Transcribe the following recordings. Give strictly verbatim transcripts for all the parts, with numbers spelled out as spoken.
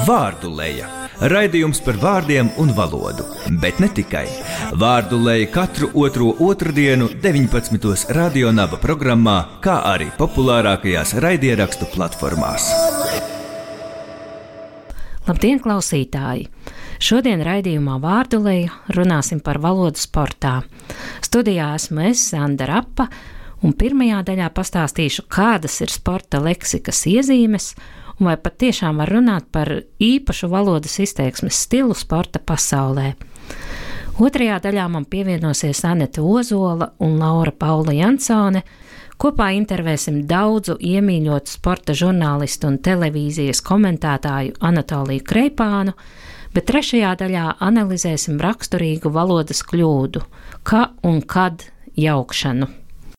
Vārduleja. Raidījums par vārdiem un valodu, bet ne tikai. Vārduleja katru otro otrdienu deviņpadsmitos Radio Naba programmā, kā arī populārākajās raidierakstu platformās. Labdien, klausītāji! Šodien raidījumā Vārduleja runāsim par valodu sportā. Studijā esmu es, Sanda Rapa, un pirmajā daļā pastāstīšu, kādas ir sporta leksikas iezīmes, un vai pat tiešām var runāt par īpašu valodas izteiksmes stilu sporta pasaulē. Otrajā daļā man pievienosies Anete Ozola un Laura Paula Jansone. Kopā intervēsim daudzu iemīļotu sporta žurnālistu un televīzijas komentētāju Anatoliju Kreipānu, bet trešajā daļā analizēsim raksturīgu valodas kļūdu – ka un kad jaukšanu.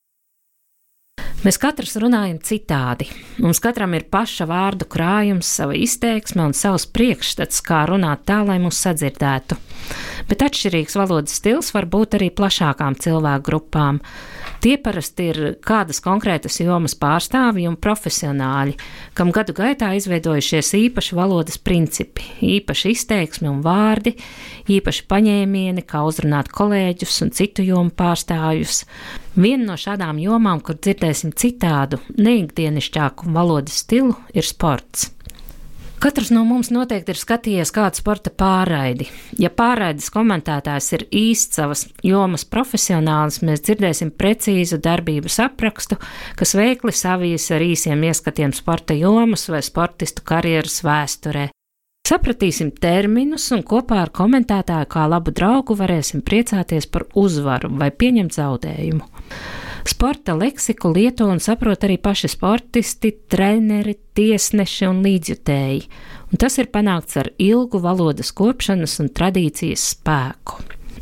Mēs katrs runājam citādi. Mums katram ir paša vārdu krājums, sava izteiksme un savs priekšstats, kā runāt tā, lai mūs sadzirdētu. Bet atšķirīgs valodas stils var būt arī plašākām cilvēku grupām. Tie parasti ir kādas konkrētas jomas pārstāvji un profesionāļi, kam gadu gaitā izveidojušies īpaši valodas principi, īpaši izteiksme un vārdi, īpaši paņēmieni, kā uzrunāt kolēģus un citu jomu pārstāvjus. Viena no šādām jomām, kur dzirdēsim citādu, neikdienišķāku valodas stilu, ir sports. Katrs no mums noteikti ir skatījies kādu sporta pārraidi. Ja pārraides komentētājs ir īsts savas jomas profesionālis, mēs dzirdēsim precīzu darbības aprakstu, kas veikli savijas ar īsiem ieskatiem sporta jomas vai sportistu karjeras vēsturē. Sapratīsim terminus un kopā ar komentētāju kā labu draugu varēsim priecāties par uzvaru vai pieņemt zaudējumu. Sporta leksiku lieto un saprot arī paši sportisti, treneri, tiesneši un līdzjutēji, un tas ir panākts ar ilgu valodas kopšanas un tradīcijas spēku.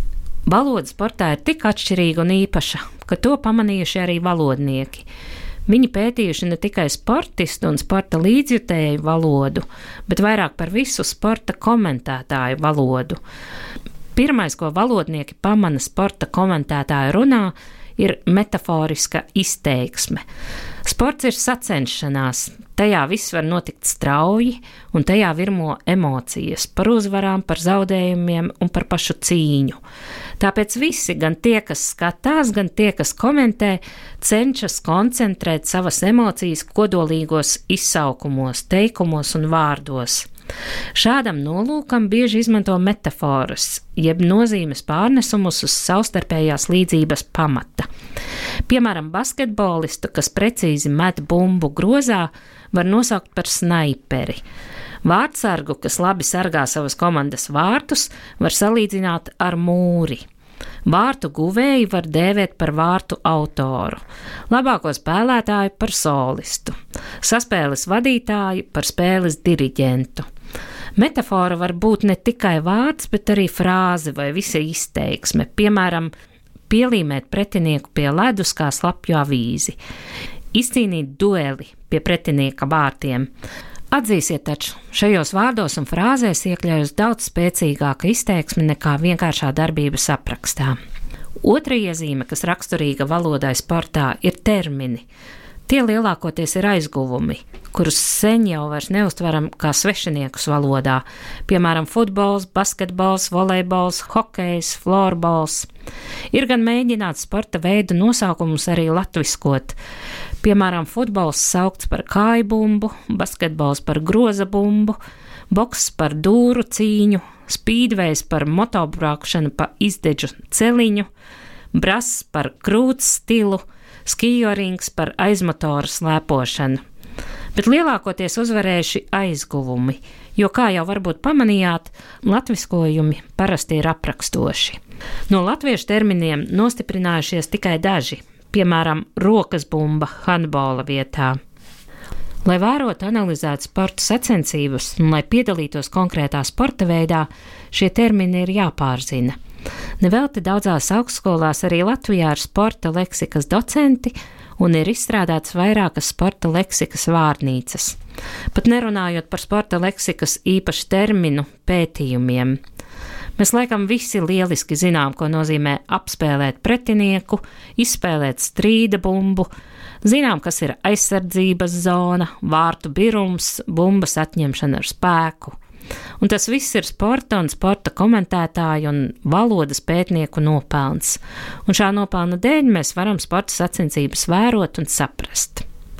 Valoda sportā ir tik atšķirīga un īpaša, ka to pamanījuši arī valodnieki. Viņi pētījuši ne tikai sportistu un sporta līdzjutēju valodu, bet vairāk par visu sporta komentētāju valodu. Pirmais, ko valodnieki pamana sporta komentētāju runā, ir metaforiska izteiksme. Sports ir sacenšanās, tajā viss var notikt strauji, un tajā virmo emocijas par uzvarām, par zaudējumiem un par pašu cīņu. Tāpēc visi, gan tie, kas skatās, gan tie, kas komentē, cenšas koncentrēt savas emocijas kodolīgos izsaukumos, teikumos un vārdos. Šādam nolūkam bieži izmanto metaforas, jeb nozīmes pārnesumus uz savstarpējās līdzības pamata. Piemēram, basketbolistu, kas precīzi met bumbu grozā, var nosaukt par snaiperi. Vārtsargu, kas labi sargā savas komandas vārtus, var salīdzināt ar mūri. Vārtu guvēju var dēvēt par vārtu autoru, labāko spēlētāju par solistu, saspēles vadītāju par spēles diriģentu. Metafora var būt ne tikai vārds, bet arī frāze vai visa izteiksme, piemēram, pielīmēt pretinieku pie ledus kā slapju avīzi, izcīnīt dueli pie pretinieka vārtiem. Atzīsiet taču, šajos vārdos un frāzēs iekļaujas daudz spēcīgāka izteiksme nekā vienkāršā darbības aprakstā. Otra iezīme, kas raksturīga valodai sportā, ir termini. Tie lielākoties ir aizguvumi, kurus sen jau vairs neuztveram kā svešiniekus valodā, piemēram, futbols, basketbols, volejbols, hokejs, florbols. Ir gan mēģināts sporta veidu nosaukumus arī latviskot. Piemēram, futbols saukts par kājbumbu, basketbols par groza bumbu, boks par dūru cīņu, spīdvejs par motobraušanu pa izdeģu celiņu, brass par krūts stilu, skijorings par aizmotoru slēpošanu. Bet lielākoties uzvarējuši aizguvumi, jo, kā jau varbūt pamanījāt, latviskojumi parasti ir aprakstoši. No latviešu terminiem nostiprinājušies tikai daži, piemēram, rokas bumba handbola vietā. Lai vērotu, analizētu sporta sacensības un lai piedalītos konkrētā sporta veidā, šie termini ir jāpārzina. Nevelti daudzās augstskolās arī Latvijā ir sporta leksikas docenti un ir izstrādāts vairākas sporta leksikas vārnīcas. Pat nerunājot par sporta leksikas īpašu terminu pētījumiem. Mēs laikam visi lieliski zinām, ko nozīmē apspēlēt pretinieku, izspēlēt strīda bumbu, zinām, kas ir aizsardzības zona, vārtu birums, bumbas atņemšana ar spēku. Un tas viss ir sporta un sporta komentētāju un valodas pētnieku nopelns. Un šā nopelna dēļ mēs varam sporta sacensības vērot un saprast.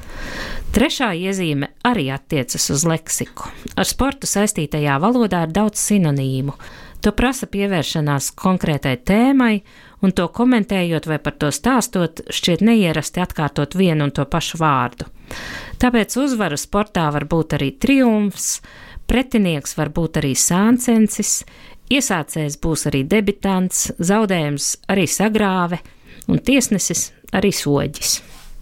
Trešā iezīme arī attiecas uz leksiku. Ar sportu saistītajā valodā ir daudz sinonīmu. To prasa pievēršanās konkrētai tēmai, un to komentējot vai par to stāstot, šķiet neierasti atkārtot vienu un to pašu vārdu. Tāpēc uzvara sportā var būt arī triumfs, pretinieks var būt arī sāncensis, iesācējs būs arī debitants, zaudējums arī sagrāve, un tiesnesis arī soģis.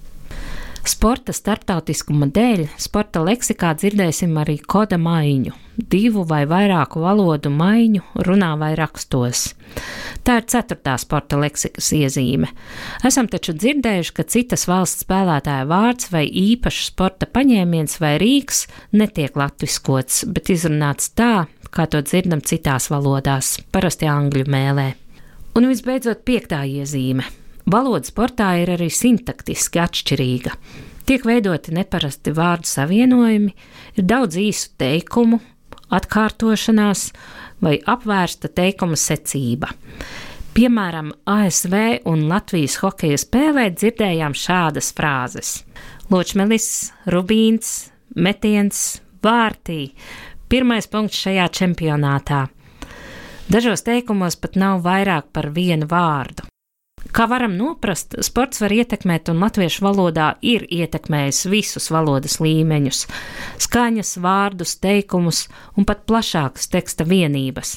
Sporta starptautiskuma dēļ sporta leksikā dzirdēsim arī koda maiņu, divu vai vairāku valodu maiņu runā vai rakstos. Tā ir ceturtā sporta leksikas iezīme. Esam taču dzirdējuši, ka citas valsts spēlētāja vārds vai īpašs sporta paņēmiens vai rīks netiek latviskots, bet izrunāts tā, kā to dzirdam citās valodās, parasti angļu mēlē. Un visbeidzot piektā iezīme. Valoda sportā ir arī sintaktiski atšķirīga. Tiek veidoti neparasti vārdu savienojumi, ir daudz īsu teikumu, atkārtošanās vai apvērsta teikuma secība. Piemēram, A S V un Latvijas hokeja spēlē dzirdējām šādas frāzes: Ločmelis, Rubīns, metiens, vārtī, pirmais punkts šajā čempionātā. Dažos teikumos pat nav vairāk par vienu vārdu. Kā varam noprast, sports var ietekmēt un latviešu valodā ir ietekmējis visus valodas līmeņus – skaņas, vārdus, teikumus un pat plašākas teksta vienības.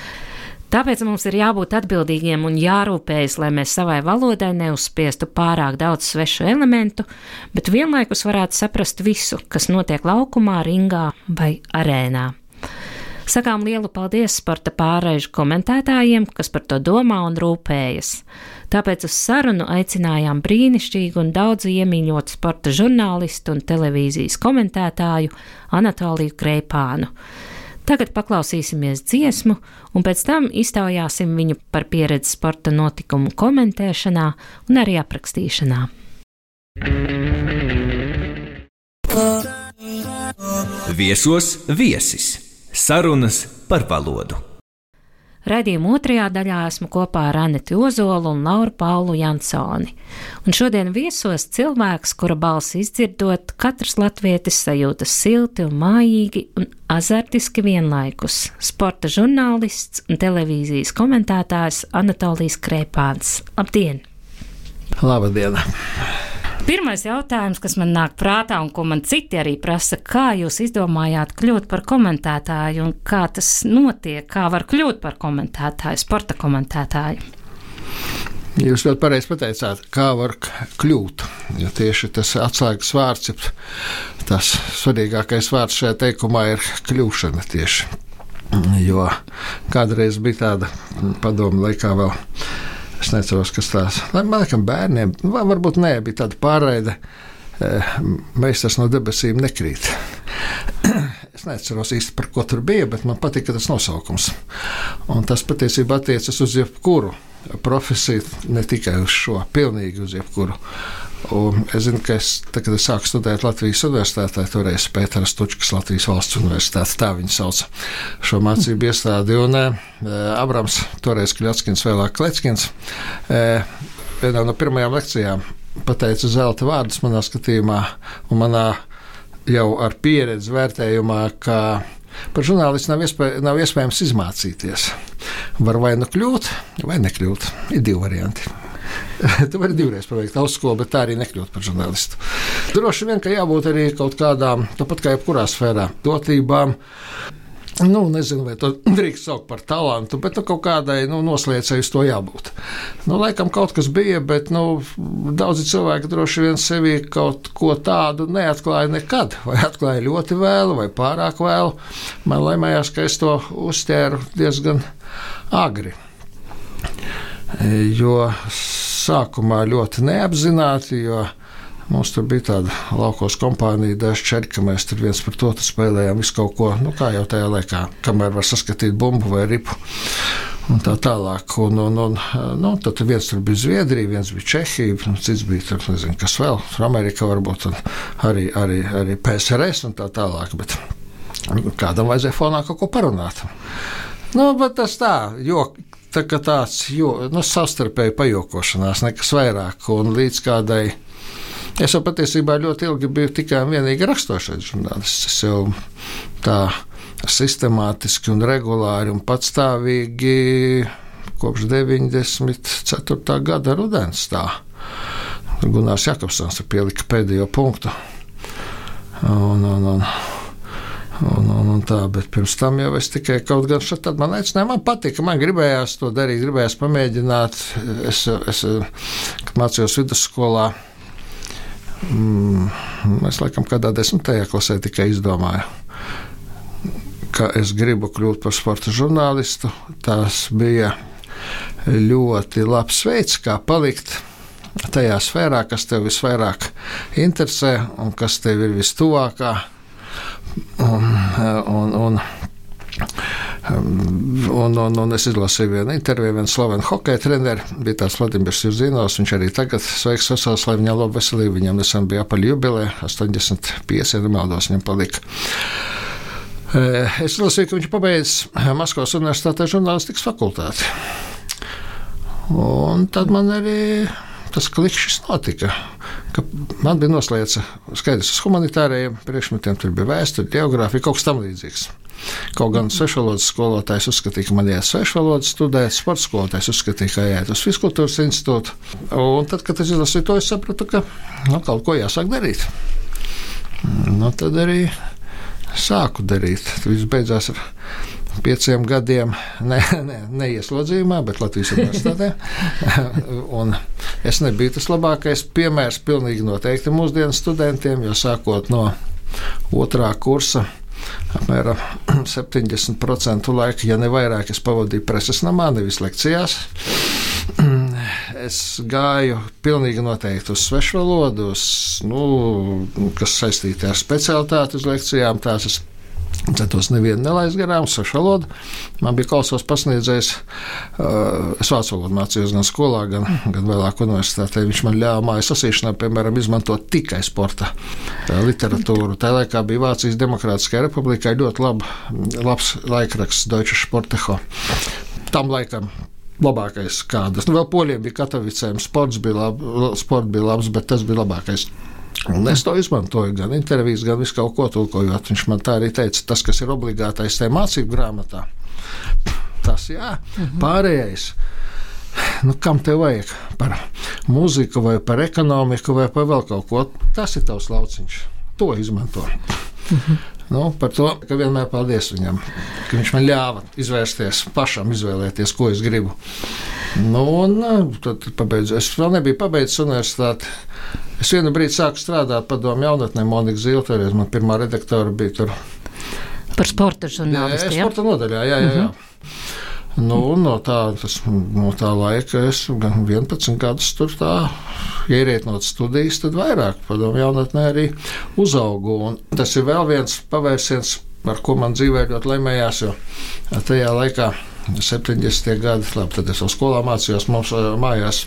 Tāpēc mums ir jābūt atbildīgiem un jārūpējas, lai mēs savai valodai neuzspiestu pārāk daudz svešu elementu, bet vienlaikus varētu saprast visu, kas notiek laukumā, ringā vai arēnā. Sakām lielu paldies sporta pārraižu komentētājiem, kas par to domā un rūpējas. Tāpēc uz sarunu aicinājām brīnišķīgu un daudzu iemīļotu sporta žurnālistu un televīzijas komentētāju Anatoliju Kreipānu. Tagad paklausīsimies dziesmu un pēc tam iztaujāsim viņu par pieredzi sporta notikumu komentēšanā un arī aprakstīšanā. Viesos viesis. Sarunas par valodu. Raidījuma otrajā daļā esmu kopā ar Aneti Ozolu un Lauru Paulu Jansoni. Un šodien viesos cilvēks, kura balsi izdzirdot, katrs latvietis sajūtas silti un mājīgi un azartiski vienlaikus – sporta žurnālists un televīzijas komentētājs Anatolijs Kreipāns. Labdien! Labdien! Pirmais jautājums, kas man nāk prātā un ko man citi arī prasa, kā jūs izdomājāt kļūt par komentētāju un kā tas notiek, kā var kļūt par komentētāju, sporta komentētāju? Jūs ļoti pareizi pateicāt, kā var kļūt, jo tieši tas atslēgas vārds, tas svarīgākais vārds šajā teikumā ir kļūšana tieši, jo kādreiz bija tāda padoma laikā vēl. Es neceros, kas tās, man liekas, bērniem, vai varbūt nē, bija tāda pārraide, meistars no debesīm nekrīt. Es neceros īsti, par ko tur bija, bet man patika tas nosaukums. Un tas patiesībā attiecas uz jebkuru profesiju, ne tikai uz šo, pilnīgi uz jebkuru. Un es zinu, ka es, tā, kad es sāku studēt Latvijas universitātē, toreiz Pētera Stučkas Latvijas valsts universitāte, tā viņa sauca šo mācību iestādi, un e, Abrams, toreiz Kļotskins, vēlāk Klecskins, e, vienā no pirmajām lekcijām pateica zelta vārdus manā skatījumā, un manā jau ar pieredzi vērtējumā, ka par žurnālistu nav, iespēj, nav iespējams izmācīties. Var vai nu kļūt, vai nekļūt. Ir divi varianti. Tu vari divreiz paveikt augstskolu, bet tā arī nekļūt par žurnālistu. Droši vien, ka jābūt arī kaut kādām, tāpat kā jebkurā sfērā, dotībām. Nu, nezinu, vai to drīkst saukt par talantu, bet nu, kaut kādai nu, noslēdzēji uz to jābūt. Nu, laikam kaut kas bija, bet nu, daudzi cilvēki droši vien sevī kaut ko tādu neatklāja nekad, vai atklāja ļoti vēlu, vai pārāk vēlu. Man laimējās, ka es to uzķēru diezgan agri. Jo sākumā ļoti neapzināti, jo mums tur bija tāda laukos kompānija, daži čeri, ka mēs tur viens par to spēlējām visu kaut ko, nu kā jau tajā laikā, kamēr var saskatīt bumbu vai ripu un tā tālāk. Un, un, un, nu, tad viens tur bija Zviedrija, viens bija Čehija, un cits bija tur, nezinu, kas vēl, Amerika varbūt, un arī, arī, arī P S R S un tā tālāk, bet kādam vajadzēja fonā kaut ko parunāt. Nu, bet tas tā, jo tā kā tāds, jo, nu, savstarpēji pajokošanās, nekas vairāk, un līdz kādai. Es jau patiesībā ļoti ilgi biju tikai un vienīgi rakstošais žurnālists. Es jau tā sistemātiski un regulāri un patstāvīgi kopš deviņdesmit ceturtā gada rudens tā. Gunārs Jakobsons pielika pēdējo punktu. Un, un, un, un, un, un tā, bet pirms tam jau es tikai kaut gan šeit tad man aicināja, man patika, man gribējās to darīt, gribējās pamēģināt. Es, es kad mācījos vidusskolā, mm, es laikam kādā desmitajā klasē tikai izdomāju, ka es gribu kļūt par sporta žurnālistu. Tas bija ļoti labs veids, kā palikt tajā sfērā, kas tev visvairāk interesē un kas tev ir vistuvākā. Un, un, un, un, un, un es izlasīju vienu interviju, vienu slavenu hokeja treneri, bija tāds Vladimirs Jurzinovs, viņš arī tagad sveiks vesels, lai viņam labu veselību, viņam nesen bija apaļ jubilē, astoņdesmit pieci, ja nemaldos, viņam palika. Es lasīju, ka viņš pabeidz Maskavas universitātē žurnālistikas fakultāti. Un tad man arī tas klikšķis notika, ka man bija noslēdza skaidrs uz humanitārajiem priekšmetiem, tur bija vēsture, geogrāfija, kaut kas tam līdzīgs. Kaut gan svešvalodas skolotājs uzskatīja, ka man jāiet svešvalodas studēt, sporta skolotājs uzskatīja, ka jāiet uz Fiskultūras institūtu. Un tad, kad es izlasīju to, es sapratu, ka nu, kaut ko jāsāk darīt. Nu, tad arī sāku darīt. Viss beidzās ar pieciem gadiem, ne, ne, neieslodzījumā, bet Latvijas universitātē. Un es nebiju tas labākais piemērs pilnīgi noteikti mūsdienu studentiem, jo sākot no otrā kursa, apmēram septiņdesmit procenti laika, ja ne vairāk, es pavadīju preses namā, nevis lekcijās. Es gāju pilnīgi noteikti uz svešvalodu, uz, nu, kas saistīti ar specialitāti uz lekcijām, tās es centos nevienu nelaist garām, svešu valodu. Man bija klausos pasniedzējs, es vācu valodu mācījos gan skolā, gan, gan vēlāk universitātē. Viņš man ļāva mājas lasīšanā, piemēram, izmantot tikai sporta literatūru. Tā laikā bija Vācijas Demokrātiskajā republikā ļoti laba, labs laikraksts Deutsche Sportecho. Tam laikam labākais kādas. Nu, vēl poļiem bija Katovicēm, sports bija, lab, sport bija labs, bet tas bija labākais. Un es to izmantoju gan intervijas, gan visu kaut ko tulkojot. Viņš man tā arī teica, tas, kas ir obligātais tajā mācību grāmatā, tas jā, pārējais. Nu, kam tev vajag? Par mūziku vai par ekonomiku vai par vēl kaut ko? Tas ir tavs lauciņš. To izmanto. Mhm. Nu, par to, ka vienmēr paldies viņam, ka viņš man ļāva izvērsties, pašam izvēlēties, ko es gribu. Nu, un tad pabeidzu. Es vēl nebiju pabeidzis universitāti. Es vienu brīdi sāku strādāt padomu jaunatnē, Monika Zīle, toreiz man pirmā redaktora bija tur. Par sporta žurnālistu, jā? Jā, sporta nodaļā, jā, jā, jā. Uh-huh. Nu, no tā, tas, no tā laika es gan vienpadsmit gadus tur tā, ja ierētinot studijas, tad vairāk padomu jaunatnē arī uzaugu. Un tas ir vēl viens pavērsiens, ar ko man dzīvē ļoti laimējās, jo tajā laikā septiņdesmitie gadi, labi, tad es vēl skolā mācījos, mums mājās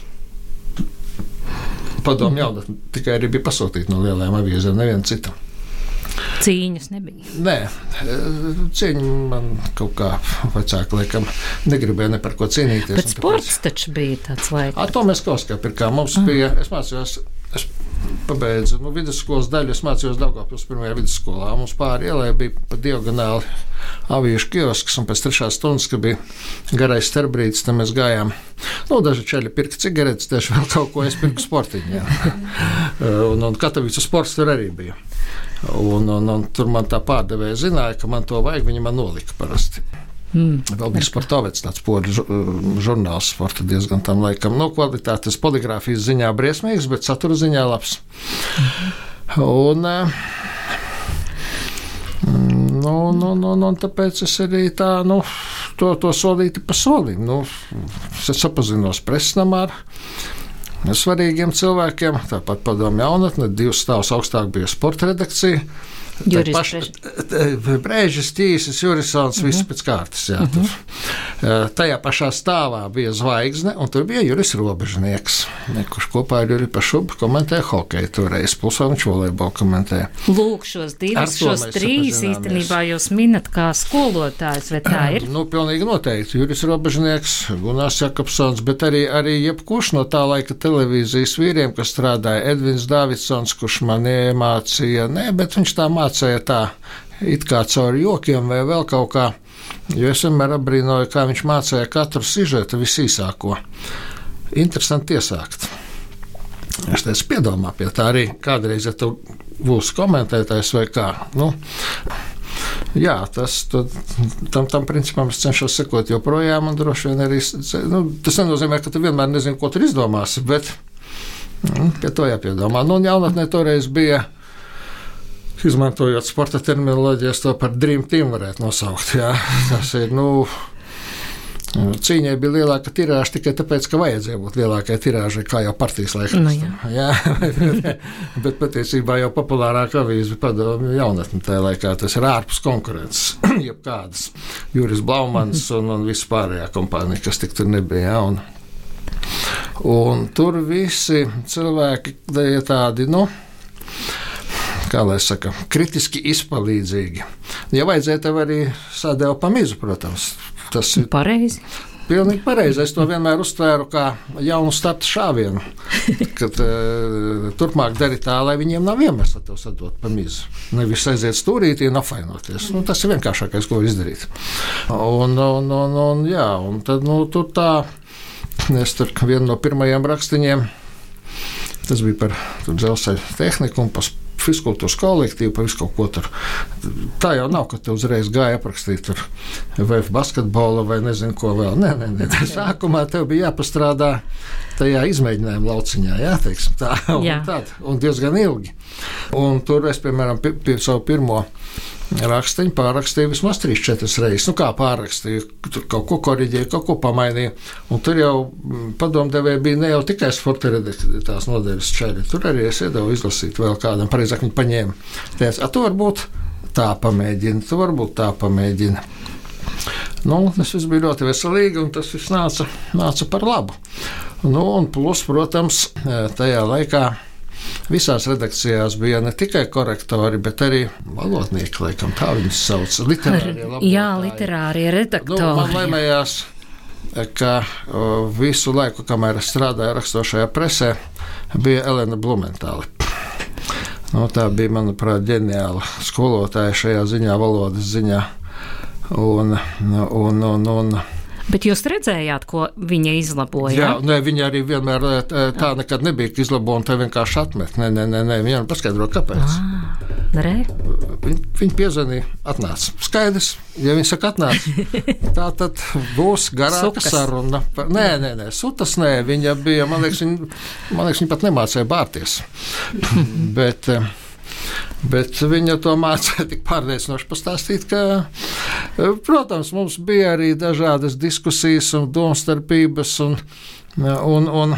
padomu jaunatnē tikai arī bija pasūtīti no lielajām aviezēm, neviena cita. Cīņas nebija? Nē, cīņa man kaut kā vecāka laikam negribēja ne par ko cīnīties. Bet sports taču bija tāds laiks. A, to mēs kaut kā pirkām. Mums bija, es mācījos, es pabeidzu, nu, vidusskolas daļu, es mācījos Daugavpils pirmajā vidusskolā. Mums pāri ielai bija pa diagonāli aviešu kiosks, un pēc trešās stundas, kad bija garais starpbrīdis, tad mēs gājām. Nu, daži čeļi pirka cigaretes, daži vēl kaut ko, es pirku sportiņu. un, un Katovicu sports tur arī bija. Un, un, un tur man tā pārdevēja zināja, ka man to vajag, viņi man nolika parasti. Mm. Vēl bija Sportovets, tāds poļu žurnāls sporta diezgan tam laikam. Nu, kvalitātes poligrāfijas ziņā briesmīgs, bet satura ziņā labs. Mm-hmm. Un, nu, nu, nu, nu, tāpēc es arī tā, nu, to, to solīti pa solim. Nu, es sapazinos presnamā ar svarīgiem cilvēkiem, tāpat padomu jaunatne, divus stāvus augstāk bija sporta redakcija, Juris paš, Brēžis, Tīsis, Jurisons, viss pēc kārtas. Jā, uh -huh. Tajā pašā stāvā bija Zvaigzne, un tur bija Juris Robežnieks, kurš kopā ar Juri Pašubu komentēja hokeju toreiz, plus viņš volejbolu komentēja. Lūk, šos divus, šos trīs īstenībā jūs minat kā skolotājs, vai tā ir? Nu, pilnīgi noteikti. Juris Robežnieks, Gunārs Jakobsons, bet arī, arī jebkurš no tā laika televīzijas vīriem, kas strādāja, Edvins Davidsons, kurš man iemācīja, ne, bet viņš tā mācīja tā, it kā caur jokiem vai vēl kaut kā, jo es vienmēr apbrīnoju, kā viņš mācīja katru sižetu visīsāko. Interesanti iesākt. Es teicu, piedomā pie tā arī kādreiz, ja tu būsi komentētājs vai kā, nu, jā, tas, tu, tam, tam principam es cenšos sekot joprojām, un droši vien arī, nu, tas nenozīmē, ka tu vienmēr nezini, ko tur izdomāsi, bet nu, pie to jāpiedomā. Nu, un jaunatnē toreiz bija, izmantojot sporta terminoloģijas, to par Dream Team varētu nosaukt, jā. Tas ir, nu, cīņai bija lielāka tirāža tikai tāpēc, ka vajadzēja būt lielākai tirāžai, kā jau partijas laikā. Nu, jā. Jā, bet patiesībā jau populārākā avīze bija Padomju jaunatne tajā laikā. Tas ir ārpus konkurences, jebkādas Juris Blaumans un, un viss pārējā kompānija, kas tik tur nebija. Jā, un, un tur visi cilvēki tādi, nu, kā lai saka, kritiski izpalīdzīgi. Ja vajadzēja, tev arī sādēva pa mizu, protams. Tas ir pareizi. Pilnīgi pareizi. Es to vienmēr uztvēru kā jaunu starta šāvienu, kad uh, turpmāk dari tā, lai viņiem nav iemesla tev sadot pa mizu. Nevis aiziet stūrītī un apvainoties. Nu, tas ir vienkāršākais, ko var izdarīt. Un, un, un, un, jā, un tad, nu, tur tā, es tur vienu no pirmajiem rakstiņiem, tas bija par dzelzceļa tehniku un par fizkultūras kolektīvu, pa visu kaut ko tur. Tā jau nav, ka te uzreiz gāja aprakstīt tur vai basketbola vai nezinu ko vēl. Nē, nē, nē. Sākumā tev bija jāpastrādā tajā izmēģinājuma lauciņā, jā, teiksim tā. Un, jā. Tad, un diezgan ilgi. Un tur es, piemēram, pie, pie savu pirmo rakstiņu pārrakstīju vismaz trīs, četras reizes. Nu kā pārrakstīju, tur kaut ko koriģēju, kaut ko pamainīju. Un tur jau padomdevēji bija ne jau tikai sporta redakcijas nodeļas čaļi. Tur arī es iedevu izlasīt vēl kādam, pareizāk viņi paņēma. Teica, a tu varbūt tā pamēģini, tu varbūt tā pamēģini. Nu, tas viss bija ļoti veselīgi, un tas viss nāca, nāca par labu. Nu, un plus, protams, tajā laikā visās redakcijās bija ne tikai korektori, bet arī valodnieki, laikam tā viņus sauc. Literārie laboratāji. Jā, literārie redaktori. Nu, man laimējās, ka o, visu laiku, kamēr es strādāju rakstošajā presē, bija Elena Blumentāle. Nu, tā bija, manuprāt, ģeniāla skolotāja šajā ziņā, valodas ziņā. Un, un, un, un Bet jūs redzējāt, ko viņa izlaboja? Jā, nē, viņa arī vienmēr tā nekad nebija, ka izlaboja un tā vienkārši atmet. Nē, nē, nē, nē viņa paskaidro, kāpēc. Ah, viņa, viņa piezvanīja, atnāca. Skaidrs, ja viņa saka atnāca, tā tad būs garāka Sukas. Saruna. Nē, nē, nē, sutas nē, viņa bija, man liekas, viņa, man liekas, viņa pat nemācēja bārties. Bet... Bet viņa to mācīja tik pārliecinoši pastāstīt, ka, protams, mums bija arī dažādas diskusijas un domstarpības, un, un, un,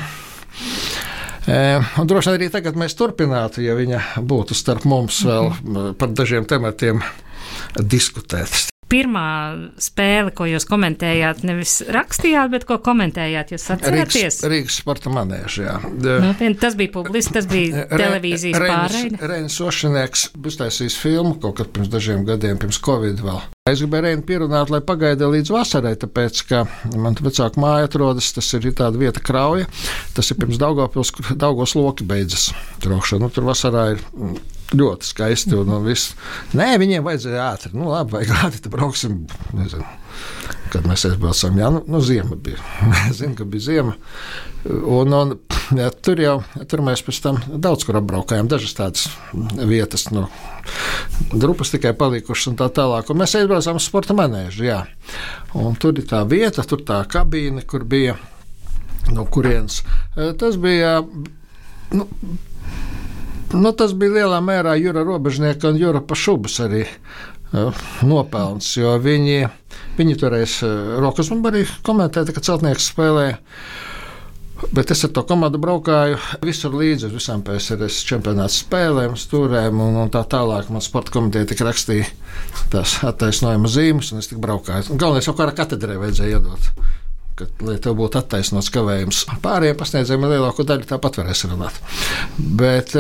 un droši vien arī tagad mēs turpinātu, ja viņa būtu starp mums vēl par dažiem tematiem diskutēt. Pirmā spēle, ko jūs komentējāt, nevis rakstījāt, bet ko komentējāt, jūs atceraties? Rīgas, Rīgas sporta manēža, jā. Nu, tas bija publiski, tas bija televīzijas pārraide. Reinis Ošinieks uztaisījis filmu kaut kad pirms dažiem gadiem, pirms Covid vēl. Es gribēju Reini pierunāt, lai pagaida līdz vasarai, tāpēc, ka man vecāku māja atrodas, tas ir tāda vieta Krauja, tas ir pirms Daugavpils, Daugavas loki beidzas traukšana. Nu, tur vasarā ir ļoti skaisti un, un viss. Nē, viņiem vajadzēja ātri. Nu, labi, vajag ātri, tad brauksim, nezinu, kad mēs aizbraucam. Jā, nu, nu ziema bija. Es zinu, ka bija ziema. Un, un jā, tur jau, tur mēs pēc tam daudz kur apbraukājām, dažas tādas vietas, nu, grupas tikai palikušas un tā tālāk. Un mēs aizbraucām uz sporta manēžu, jā. Un tur ir tā vieta, tur tā kabīne, kur bija, no kurienes. Tas bija, nu, Nu, tas bija lielā mērā Jura Robežnieka un Jura Pašubas arī uh, nopelns, jo viņi, viņi toreiz uh, Rokas man arī komentēja, ka celtnieks spēlēja. Bet es ar to komandu braukāju visur līdzi uz visām P S R S čempionāta spēlēm, stūrēm un, un tā tālāk. Man sporta komiteja tik rakstīja tās attaisnojuma zīmes, un es tik braukāju. Galvenais jau kā ar katedrē vajadzēja iedot, ka, lai tev būtu attaisnots kavējums. Pārējiem pasniedzējiem lielāko daļu tāpat varēs runāt. Bet,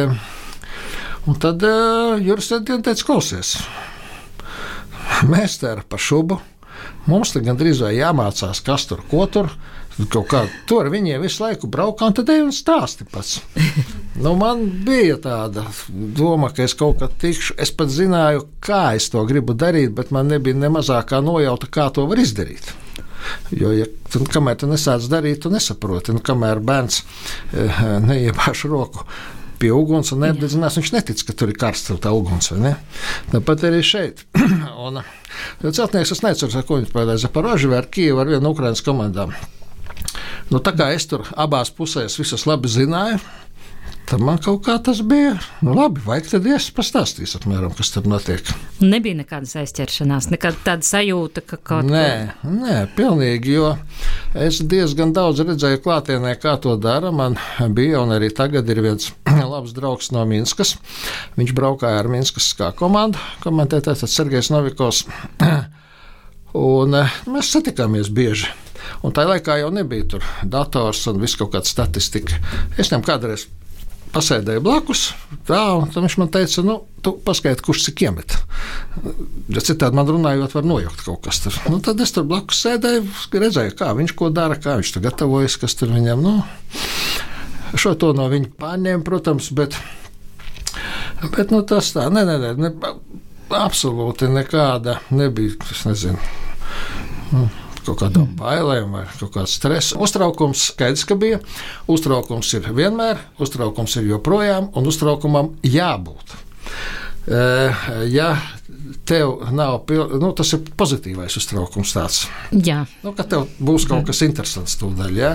un tad uh, Juris teica, klausies, mēs te ar pa šubu, mums te gandrīz vai jāmācās, kas tur, ko tur, kaut kā tur viņiem visu laiku braukā, un tad ej un stāsti pats. Nu, man bija tāda doma, ka es kaut kā tikšu, es pat zināju, kā es to gribu darīt, bet man nebija ne mazākā nojauta, kā to var izdarīt. Jo, ja, tu, kamēr tu nesāc darīt, tu nesaproti, un kamēr bērns eh, neiebāš roku pie uguns un nededzinās, viņš netic, ka tur ir karsts tā uguns, vai ne? Tāpat arī šeit. Un celtnieks, es neceru, ar ko viņš spēlēja Zaporožu vai ar Kijevu, ar vienu Ukrainas komandām. Nu, tā kā es tur abās pusēs visus labi zināju, tad man kaut kā tas bija, nu labi, vajag tad ies pastāstīs apmēram, kas tur notiek. Nebija nekādas aizķeršanās, nekāda tāda sajūta, ka kaut nē, ko... Nē, pilnīgi, jo es diezgan daudz redzēju klātienē, kā to dara. Man bija, un arī tagad ir viens labs draugs no Minskas. Viņš braukāja ar Minskas kā komandu, komentētājs Sergejs Novikovs. Un mēs satikāmies bieži. Un tajā laikā jau nebija tur dators un viss kaut kāda statistika. Es viņam kādreiz pasēdēju blakus, tā, un viņš man teica, nu, tu paskaidri, kurš cik iemet. Ja citādi man runājot, var nojaukt kaut kas tur. Nu, tad es tur blakus sēdēju, redzēju, kā viņš ko dara, kā viņš tur gatavojas, kas tur viņam, nu, šo to no viņa pārņēma, protams, bet, bet, nu, tas tā, ne, ne, ne, ne absolūti nekāda nebija, es nezinu, kaut kādām bailēm vai kaut kāds stress. Uztraukums skaidrs, ka bija. Uztraukums ir vienmēr, uztraukums ir joprojām, un uztraukumam jābūt. Ja tev nav, nu, tas ir pozitīvais uztraukums tāds. Jā. Nu, ka tev būs kaut kas interesants tūdaļ, jā.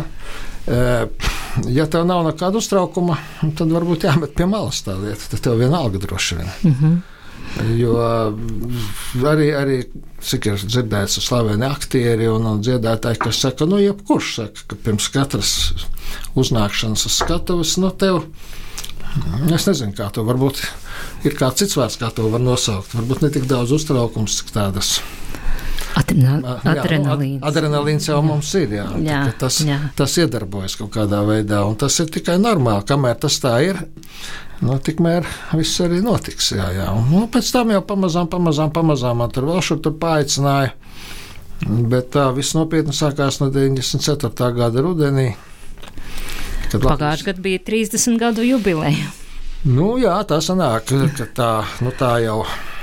Ja tev nav nekāda uztraukuma, tad varbūt jāmet pie malas tā lieta, tad tev vienalga droši vien. Mhm. Jo arī, arī cik ir dzirdēts slaveni aktieri un, un dziedātāji, kas saka, nu, jebkurš saka, ka pirms katras uznākšanas uz skatuves, nu, tev, es nezinu, kā to varbūt ir kāds cits vārds, kā to var nosaukt, varbūt ne tik daudz uztraukums, cik tādas. Adrenalīns. Adrenalīns. Adrenalīns jau mums ir, jā. jā, tas, jā. Tas iedarbojas kaut kādā veidā, un tas ir tikai normāli, kamēr tas tā ir, nu, tikmēr viss arī notiks, jā, jā. Un, nu, pēc tam jau pamazām, pamazām, pamazām man tur vēl šur tur paaicināja, bet tā viss nopietni sākās no deviņdesmit ceturtā gada rudenī. Pagājušajā gadā bija trīsdesmit gadu jubileja. Nu, jā, tā sanāk, ka tā, nu, tā jau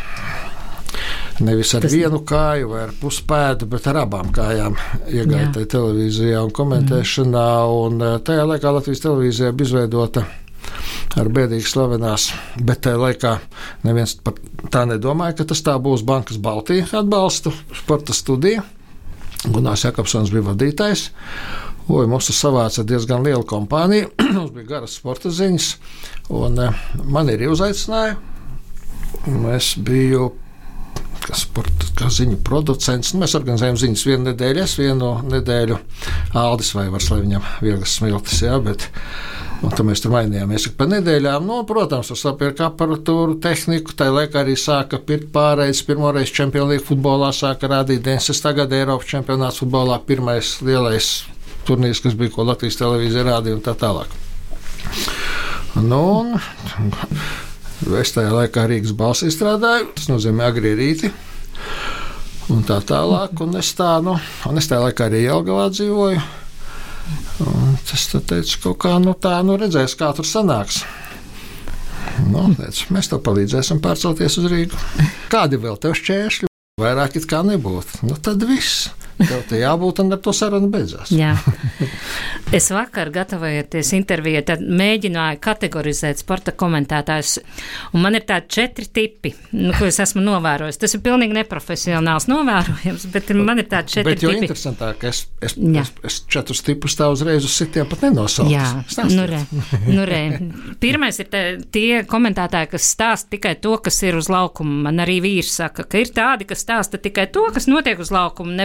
nevis ar Tas... vienu kāju vai ar puspēdu, bet ar abām kājām iegāja tajā televīzijā un komentēšanā. Un tajā laikā Latvijas televīzijā bija izveidota ar bēdīgi slavenās, bet tajā laikā neviens tā nedomāja, ka tas tā būs Bankas Baltija atbalstu sporta studija. Gunārs Jakobsons bija vadītājs. Oi, mums tas savāca diezgan liela kompānija. Mums bija garas sporta ziņas, un man ir uzaicināja. Es biju kā, sporta, kā ziņu producents. Mēs organizējam ziņas vienu nedēļu, es vienu nedēļu Aldis vai var, lai viņam vieglas smiltis, jā, bet un tad mēs tur mainījāmies pa nedēļām. Nu, protams, tur sapirka aparatūru, tehniku. Tā laikā arī sāka pirkt pārējais. Pirmoreiz Champions League futbolā sāka rādīt deviņdesmit gada Eiropas čempionāts futbolā. Pirmais lielais turnīrs, kas bija, ko Latvijas televīzija rādīja un tā tālāk. Nu, un es tajā laikā Rīgas balsī strādāju. Tas nozīmē agri rīti un tā tālāk. Un es tā, nu, un es tajā laikā arī Jelgavā dzīvoju. Un tas teica, kaut kā, nu tā, nu redzēs, kā tur sanāks. Nu, teica, mēs tev palīdzēsim pārcelties uz Rīgu. Kādi vēl tev šķēršļi? Vairāk it kā nebūtu. Nu tad viss. Tev te jābūt, un ar to sarunu beidzās. Jā. Es vakar, gatavojoties intervijai, tad mēģināju kategorizēt sporta komentētājus, un man ir tādi četri tipi, nu, ko es esmu novērojis. Tas ir pilnīgi neprofesionāls novērojums, bet man ir tādi četri bet, tipi. Bet jo tipi. interesantāk, es, es, es, es četrus tipus tā uzreiz uz sitiem pat nenosaucu. Jā, nu re, nu re. Pirmais ir te, tie komentētāji, kas stāsta tikai to, kas ir uz laukuma. Man arī vīrs saka, ka ir tādi, kas stāsta tikai to, kas notiek uz laukuma, ne pa labi, ne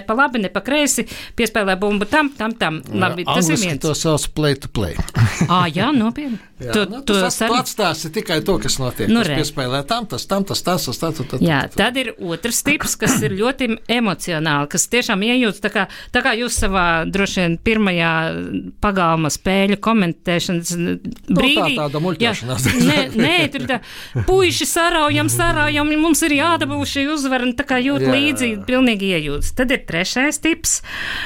ne pa kreisi, piespēlē bumbu tam, tam, tam. Labi, jā, tas ir viens. To sauc play to play. Ā, jā, nopietni. Jā, tu, nu, tu tas sari... atstāsi tikai to, kas notiek. Nu, tas re. piespēlē tam, tas, tam, tas, tas, tas, tas, tas, tas. Jā, tad ir otrs tips, kas ir ļoti emocionāli, kas tiešām iejūtas, tā kā, tā kā jūs savā droši vien pirmajā pagalma spēļu komentēšanas brīdī. Nu, tā tāda muļķēšanās. Nē, nē, tur tā, puiši saraujam, saraujam, mums ir jādabū šī uzvara, tā kā jūt jā, līdzi, jā. Pilnīgi iejūtas. Tad ir trešais tips,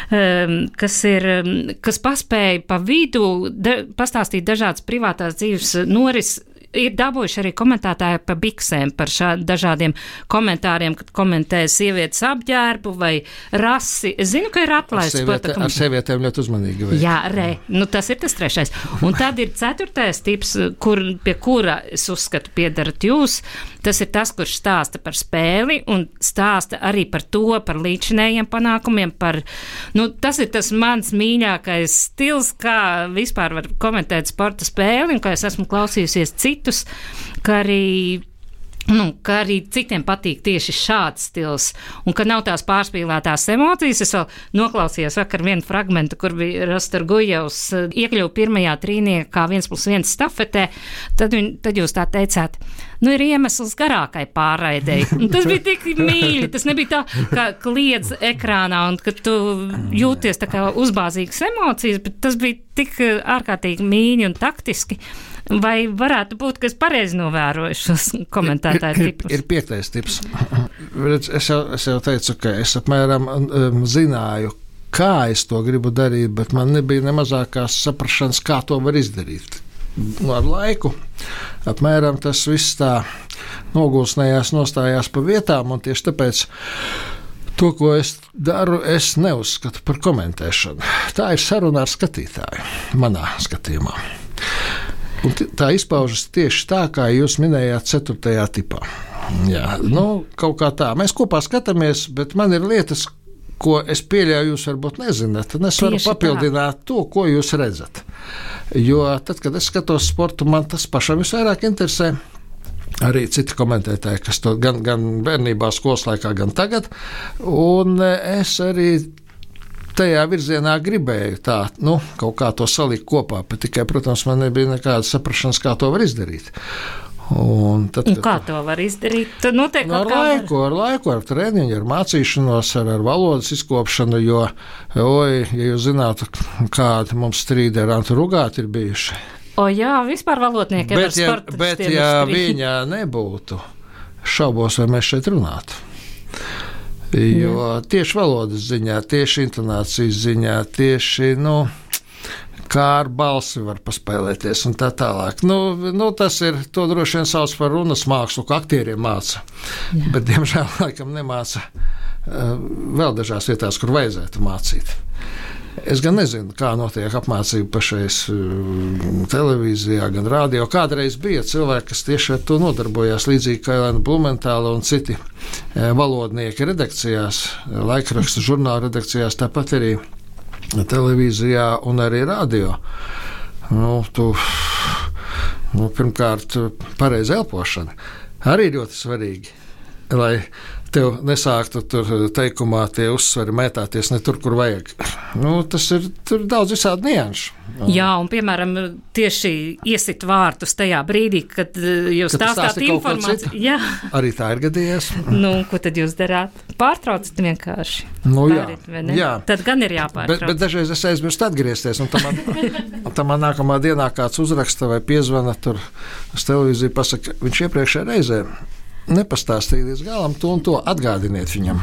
kas ir, kas paspēja pa vidu da, pastāstīt dažādas privātās dzīves noris. Ir dabūjuši arī komentētāji pa biksēm par šā, dažādiem komentāriem, kad komentē sievietes apģērbu vai rasi. Es zinu, ka ir atlaists. Sieviete, ar sievietēm ļoti uzmanīgi. Vai? Jā, re, nu tas ir tas trešais. Un tad ir ceturtais tips, kur, pie kura es uzskatu piedarat jūs. Tas ir tas, kurš stāsta par spēli un stāsta arī par to, par līdzinējiem panākumiem, par, nu tas ir tas mans mīļākais stils, kā vispār var komentēt sporta spēli, un kā es esmu klausījusies citus, ka arī, nu, ka arī citiem patīk tieši šāds stils, un ka nav tās pārspīlētās emocijas. Es vēl noklausījos vakar vienu fragmentu, kur bija Rastorgujevs iekļuva pirmajā trīniekā viens plus viens stafetē, tad, viņ, tad jūs tā teicāt, nu ir iemesls garākai pārraidei. Un tas bija tik mīļi, tas nebija tā, kā kliedz ekrānā, un ka tu jūties tā kā uzbāzīgas emocijas, bet tas bija tik ārkārtīgi mīļi un taktiski. Vai varētu būt, ka es pareizi novēroju šos komentētāju tipus? Ir, ir piektais tips. Es jau, es jau teicu, ka es apmēram um, zināju, kā es to gribu darīt, bet man nebija ne mazākās saprašanas, kā to var izdarīt. Nu, ar laiku apmēram tas viss tā nogulsnējās, nostājās pa vietām, un tieši tāpēc to, ko es daru, es neuzskatu par komentēšanu. Tā ir saruna ar skatītāju, manā skatījumā. Un tā izpaužas tieši tā, kā jūs minējāt ceturtajā tipā. Jā, nu, kaut kā tā. Mēs kopā skatāmies, bet man ir lietas, ko es pieļauju, jūs varbūt nezināt. Un es varu tieši papildināt tā. To, ko jūs redzat. Jo tad, kad es skatos sportu, man tas pašam visvairāk interesē. Arī citi komentētāji, kas to gan, gan bērnībā, skolas laikā, gan tagad. Un es arī tajā virzienā gribēju tā, nu, kaut kā to salikt kopā, bet tikai, protams, man nebija nekāda saprašanas, kā to var izdarīt. Un, tad, un kā to var izdarīt? Tad noteikti nu, ar laiku, ar laiku, ar treniņu, ar mācīšanos, ar, ar valodas izkopšanu, jo, oj, ja jūs zinātu, kādi mums strīdi ar Antu Rugāti ir bijuši. O jā, vispār valodnieki ir ar sportistiem. Bet, ja viņa nebūtu, šaubos, vai mēs šeit runātu. Jo jā. Tieši valodas ziņā, tieši intonācijas ziņā, tieši, nu, kā ar balsi var paspēlēties un tā tālāk. Nu, nu tas ir, to droši vien sauc par runas mākslu, ko aktieriem māca. Jā. Bet, diemžēl, laikam nemāca uh, vēl dažās vietās, kur vajadzētu mācīt. Es gan nezinu, kā notiek apmācība pašais uh, televīzijā, gan rādio. Kādreiz bija cilvēki, kas tieši ar to nodarbojās, līdzīgi kā Elena Blumentāla un citi uh, valodnieki redakcijās, laikrakstu žurnālu redakcijās, tāpat arī televīzijā un arī rādio. Nu, tu, nu, pirmkārt, pareiza elpošana arī ļoti svarīgi, lai tev nesāktu tur teikumā tie uzsvari mētāties ne tur, kur vajag. Nu, tas ir tur daudz visādi nianšu. Jā, un piemēram, tieši iesit vārtus tajā brīdī, kad jūs kad stāstāt informāciju. Jā. Arī tā ir gadījies. Nu, ko tad jūs darāt? Pārtraucat vienkārši. Nu, jā. Pārit, jā. Tad gan ir jāpārtrauc. Bet, bet dažreiz es aizmirstu atgriezties, un tam man, tam man nākamā dienā kāds uzraksta vai piezvana tur uz televīziju, pasaka, viņš iepriekšējā reizē nepastāstīja līdz galam to un to, atgādiniet viņam.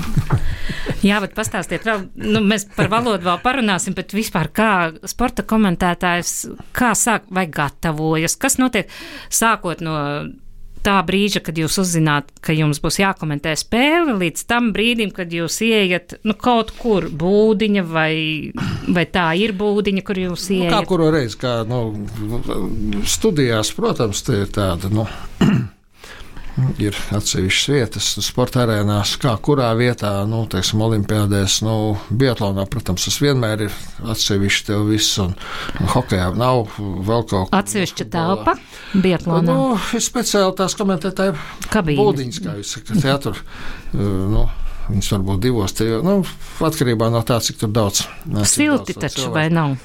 Jā, bet pastāstiet vēl, nu, mēs par valodu vēl parunāsim, bet vispār kā sporta komentētājs, kā sāk vai gatavojas, kas notiek sākot no tā brīža, kad jūs uzzināt, ka jums būs jākomentē spēle, līdz tam brīdim, kad jūs ieiet, nu, kaut kur būdiņa vai, vai tā ir būdiņa, kur jūs ieiet? Nu, kā kuru reizi, kā, nu, studijās, protams, te ir tāda, nu, ir atsevišķas vietas, sporta arēnās, kā kurā vietā, nu, teiksim, olimpiādēs, nu, biatlonā, protams, tas vienmēr ir atsevišķi tev viss, un, un hokejā nav vēl kaut kā. Atsevišķa telpa biatlonā? Nu, ir speciāli tās komentētāji būdiņas, kā jūs sakat, jā, tur, nu, viņas varbūt divos, tie, nu, atkarībā no tā, cik tur daudz. Silti taču, cilvēku. Vai nav?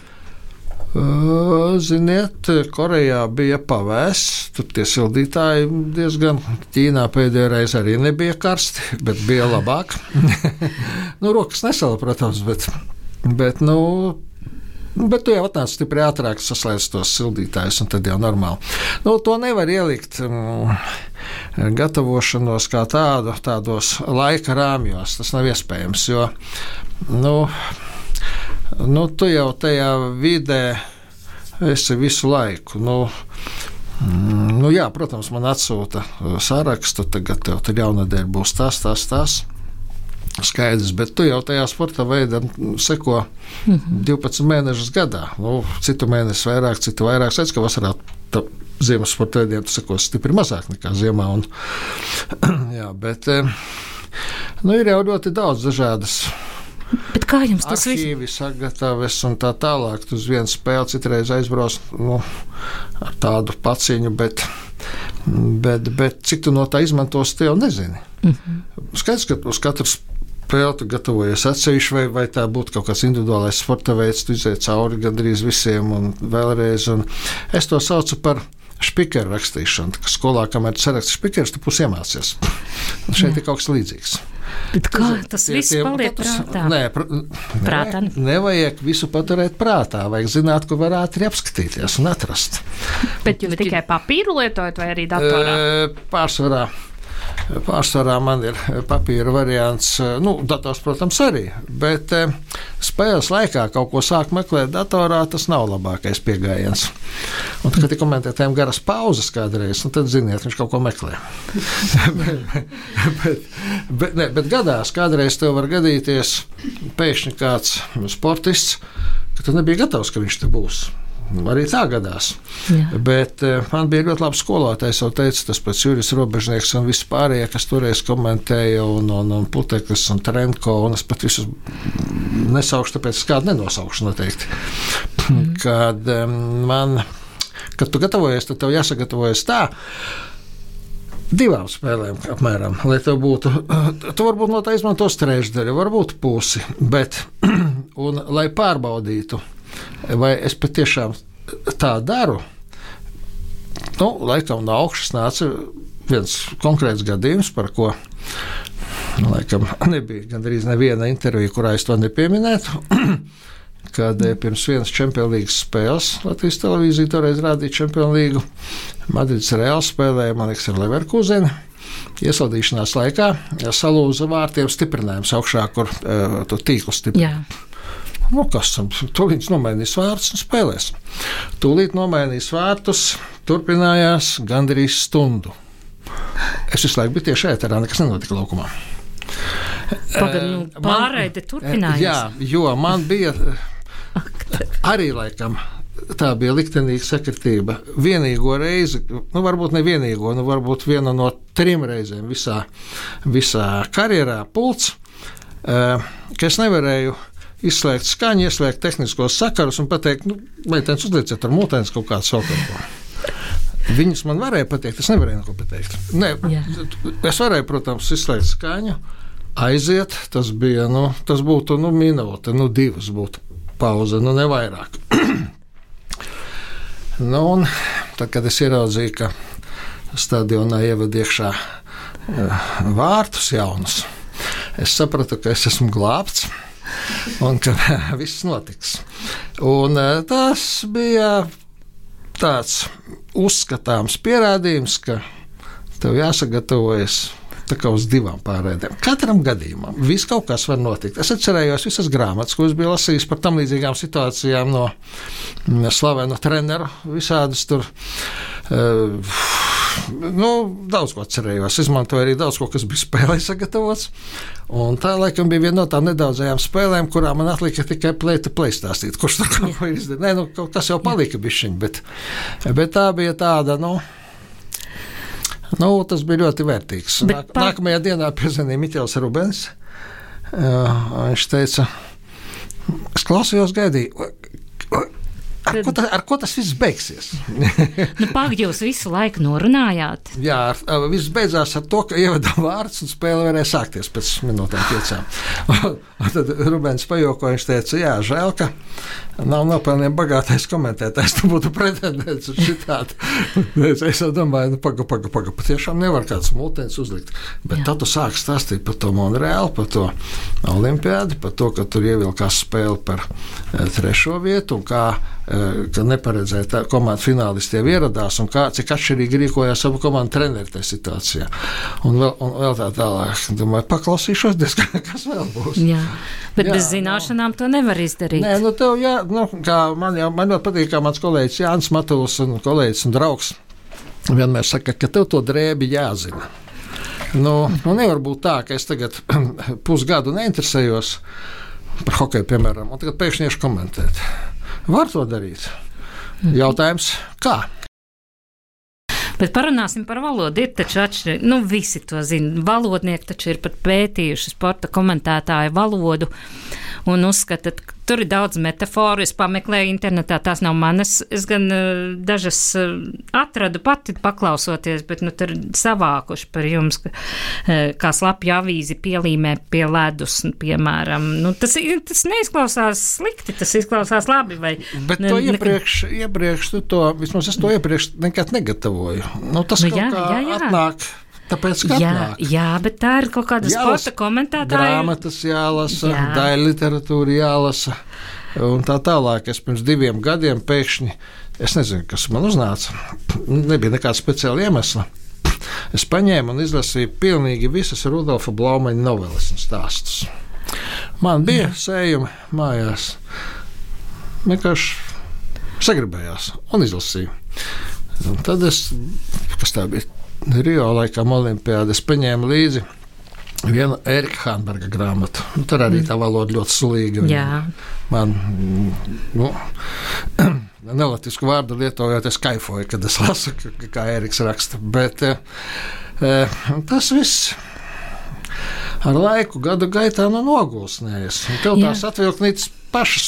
Ziniet, Korejā bija pavēss, tur tie sildītāji diezgan, Ķīnā pēdējā reize arī nebija karsti, bet bija labāk. Nu, rokas nesala, protams, bet, bet, nu, bet tu jau atnāc stipri ātrāk saslēdz tos sildītājus, un tad jau normāli. Nu, to nevar ielikt um, gatavošanos kā tādu, tādos laika rāmjos, tas nav iespējams, jo, nu, Nu, tu jau tajā vidē esi visu laiku. Nu, nu, jā, protams, man atsūta sarakstu, tagad tev tur jaunadēļ būs tas, tas, tas. Skaidrs, bet tu jau tajā sporta veidā seko mm-hmm. divpadsmit mēnešus gadā. Nu, citu mēnesi vairāk, citu vairāk. Sēc, ka vasarā ziemas sporta veidiem tu sekos stipri mazāk nekā ziemā. Un, jā, bet nu, ir jau ļoti daudz dažādas. Bet kā jums tas viss? Arhīvi sagatavs un tā tālāk. Tu uz vienu spēli citreiz aizbrauc nu, ar tādu paciņu, bet, bet, bet cik tu no tā izmantos, tu jau nezini. Mm-hmm. Skaidrs, ka uz katru spēli tu gatavojies atsevišķi, vai, vai tā būtu kaut kāds individuālais sporta veids, tu iziet cauri gandrīz visiem un vēlreiz. Un es to saucu par špikeru rakstīšanu. Skolā, kamēr tu saraksti špikeris, tu pus iemācies. Un šeit Jā. Ir kaut kas līdzīgs. Bet kā tas tie, viss tie, paliek prātā? Nē, pr- prātā? Ne, nevajag visu paturēt prātā. Vajag zināt, ko var ātri apskatīties un atrast. Bet jūs tikai papīru lietojat vai arī datorā? E, pārsvarā. Pārsvarā man ir papīra variants, nu, dators, protams, arī, bet e, spēles laikā kaut ko sāk meklēt datorā, tas nav labākais pieejams. Un, kad ir komentētājiem garas pauzes kādreiz, nu, tad ziniet, viņš kaut ko meklē. bet, bet, bet, ne, bet gadās, kādreiz tev var gadīties pēkšņi kāds sportists, ka tu nebija gatavs, ka viņš te būs. Arī tā gadās. Jā. Bet uh, man bija ļoti labs skolotājs, jau teica, tas pats Juris Robežnieks un visi pārējie, kas toreiz komentēja, un, un, un Puteklis un Trenko, un es pat visus nesaukšu, tāpēc es kādu nenosaukšu noteikti. Mm. Kad um, man, kad tu gatavojies, tad tev jāsagatavojas tā, divām spēlēm apmēram, lai tev būtu, tu varbūt no tā izmantos trešdaļu, varbūt pusi, bet, un lai pārbaudītu, vai es patiešām tā daru, nu, laikam no augšas nāca viens konkrēts gadījums, par ko, laikam, nebija gandrīz neviena intervija, kurā es to nepieminētu, kad pirms vienas Champions League spēles Latvijas televīzija toreiz rādīja Champions League, Madrids Real spēlēja, man liekas, ar Leverkuseni. Iesaldīšanās laikā salūza vārtiem stiprinājums augšā, kur uh, to tīklu stiprina. Nu, kas tam? Tūlīt nomainīs vārtus un spēlēs. Tūlīt nomainīs vārtus, turpinājās gandrīz stundu. Es visu laiku biju tieši ēterā, nekas nenotika laukumā. Pagaidām, nu, pārraide turpinājās. Jā, jo man bija arī laikam tā bija liktenīga sakritība. Vienīgo reizi, nu varbūt ne vienīgo, nu varbūt viena no trim reizēm visā, visā karjerā pults, ka es nevarēju izslēgt skaņu, ieslēgt tehniskos sakarus un pateikt, nu, meitenes uzlieciet ar mūtēns kaut kādu saukamu. Viņas man varēja pateikt, es nevarēju neko pateikt. Ne, es varēju, protams, izslēgt skaņu, aiziet, tas bija, nu, tas būtu, nu, minūte, nu, divas būtu pauze, nu, ne vairāk. Nu, un tad, kad es ieraudzīju, ka stadionā ieved iekšā vārtus jaunus, es sapratu, ka es esmu glābts. Un ka viss notiks. Un tas bija tāds uzskatāms pierādījums, ka tev jāsagatavojas tā kā uz divām pārēdēm. Katram gadījumam viss kaut kas var notikt. Es atcerējos visas grāmatas, ko es biju lasījis par tam līdzīgām situācijām no slavenu treneru, visādas tur. Uh, nu, daudz ko atcerējos. Izmantoju arī daudz ko, kas bija spēlē sagatavots. Un tā laikam bija viena no tām nedaudzajām spēlēm, kurā man atlika tikai play to play stāstīt, kurš tur kaut ko izdarīja. Nē, nu, kaut kas jau palika bišķiņ, bet, bet tā bija tāda, nu, nu, tas bija ļoti vērtīgs. Nāk, pa... Nākamajā dienā piezvanīja Miķels Rubens. Uh, viņš teica, es klausījos, gaidīju, Ar ko, tas, ar ko tas viss beigsies? Nu, pag, jūs visu laiku norunājāt. Jā, ar, viss beidzās ar to, ka ievedām vārdus un spēle varēja sākties pēc minūtēm piecām. Un, un tad Rubens pajokoja, viņš teica, jā, žēl, ka nav nopelniem bagātais komentētājs, tu būtu pretendents uz šitādi. Es jau domāju, nu paga, paga, paga, patiešām nevar kāds multens uzlikt. Bet jā. Tad tu sāk stāstīt par to Monreālu, par to olimpiādi, par to, ka tur ievilkās spēli par e, trešo vietu un kā ka neparedzēja komandu finālisti jau ieradās un kā, cik atšķirīgi rīkojās abu komandu treneri tajā situācijā. Un vēl, un vēl tā tālāk, domāju, paklausīšos, kas vēl būs. Jā, bet jā, bez zināšanām no, to nevar izdarīt. Nē, nu tev, jā, nu, kā man jau, man ļoti patīk, kā mans kolēģis Jānis Matuls un kolēģis un draugs vienmēr saka, ka tev to drēbi jāzina. Nu, nu nevar būt tā, ka es tagad pusgadu neinteresējos par hokeju, piemēram, un tagad pēkšņi iešu komentēt. Var to darīt. Jautājums, kā? Bet parunāsim par valodu. Ir taču atšķirīgi, nu visi to zina. Valodnieki taču ir pat pētījuši sporta komentētāju valodu un uzskata, ka tur ir daudz metaforu. Es pameklēju internetā, tās nav manas. Es gan uh, dažas uh, atradu pati paklausoties, bet nu tur savākuši par jums, ka, uh, kā slapja avīzi pielīmē pie ledus, piemēram. Nu, tas, tas neizklausās slikti, tas izklausās labi. Vai, bet to ne, iepriekš, ne... iepriekš tu to, vismaz es to iepriekš nekad negatavoju. Nu, tas nu, kaut jā, kā jā, jā. atnāk. Tāpēc, jā, jā, bet tā ir kaut kāda jālasa, sporta komentētāja. Grāmatas jālasa, jā. daļa literatūra jālasa un tā tālāk. Es pirms diviem gadiem pēkšņi, es nezinu, kas man uznāca, nebija nekāda speciāla iemesla. Es paņēmu un izlasīju pilnīgi visas Rudolfa Blaumaņa noveles un stāstus. Man bija sējumi mājās. Vienkārši sagribējās un izlasīju. Un tad es, kas tā bija, Rio laikam olimpiādi, es paņēmu līdzi vienu Erika Hānberga grāmatu. Tur arī tā valoda ļoti sulīga. Jā. Man, nu, nelatisku vārdu lietojot, es kaifoju, kad es lasu, kā Eriks raksta. Bet eh, tas viss ar laiku gadu gaitā nu nogulsnējas. Un tev tās atvilknītas pašas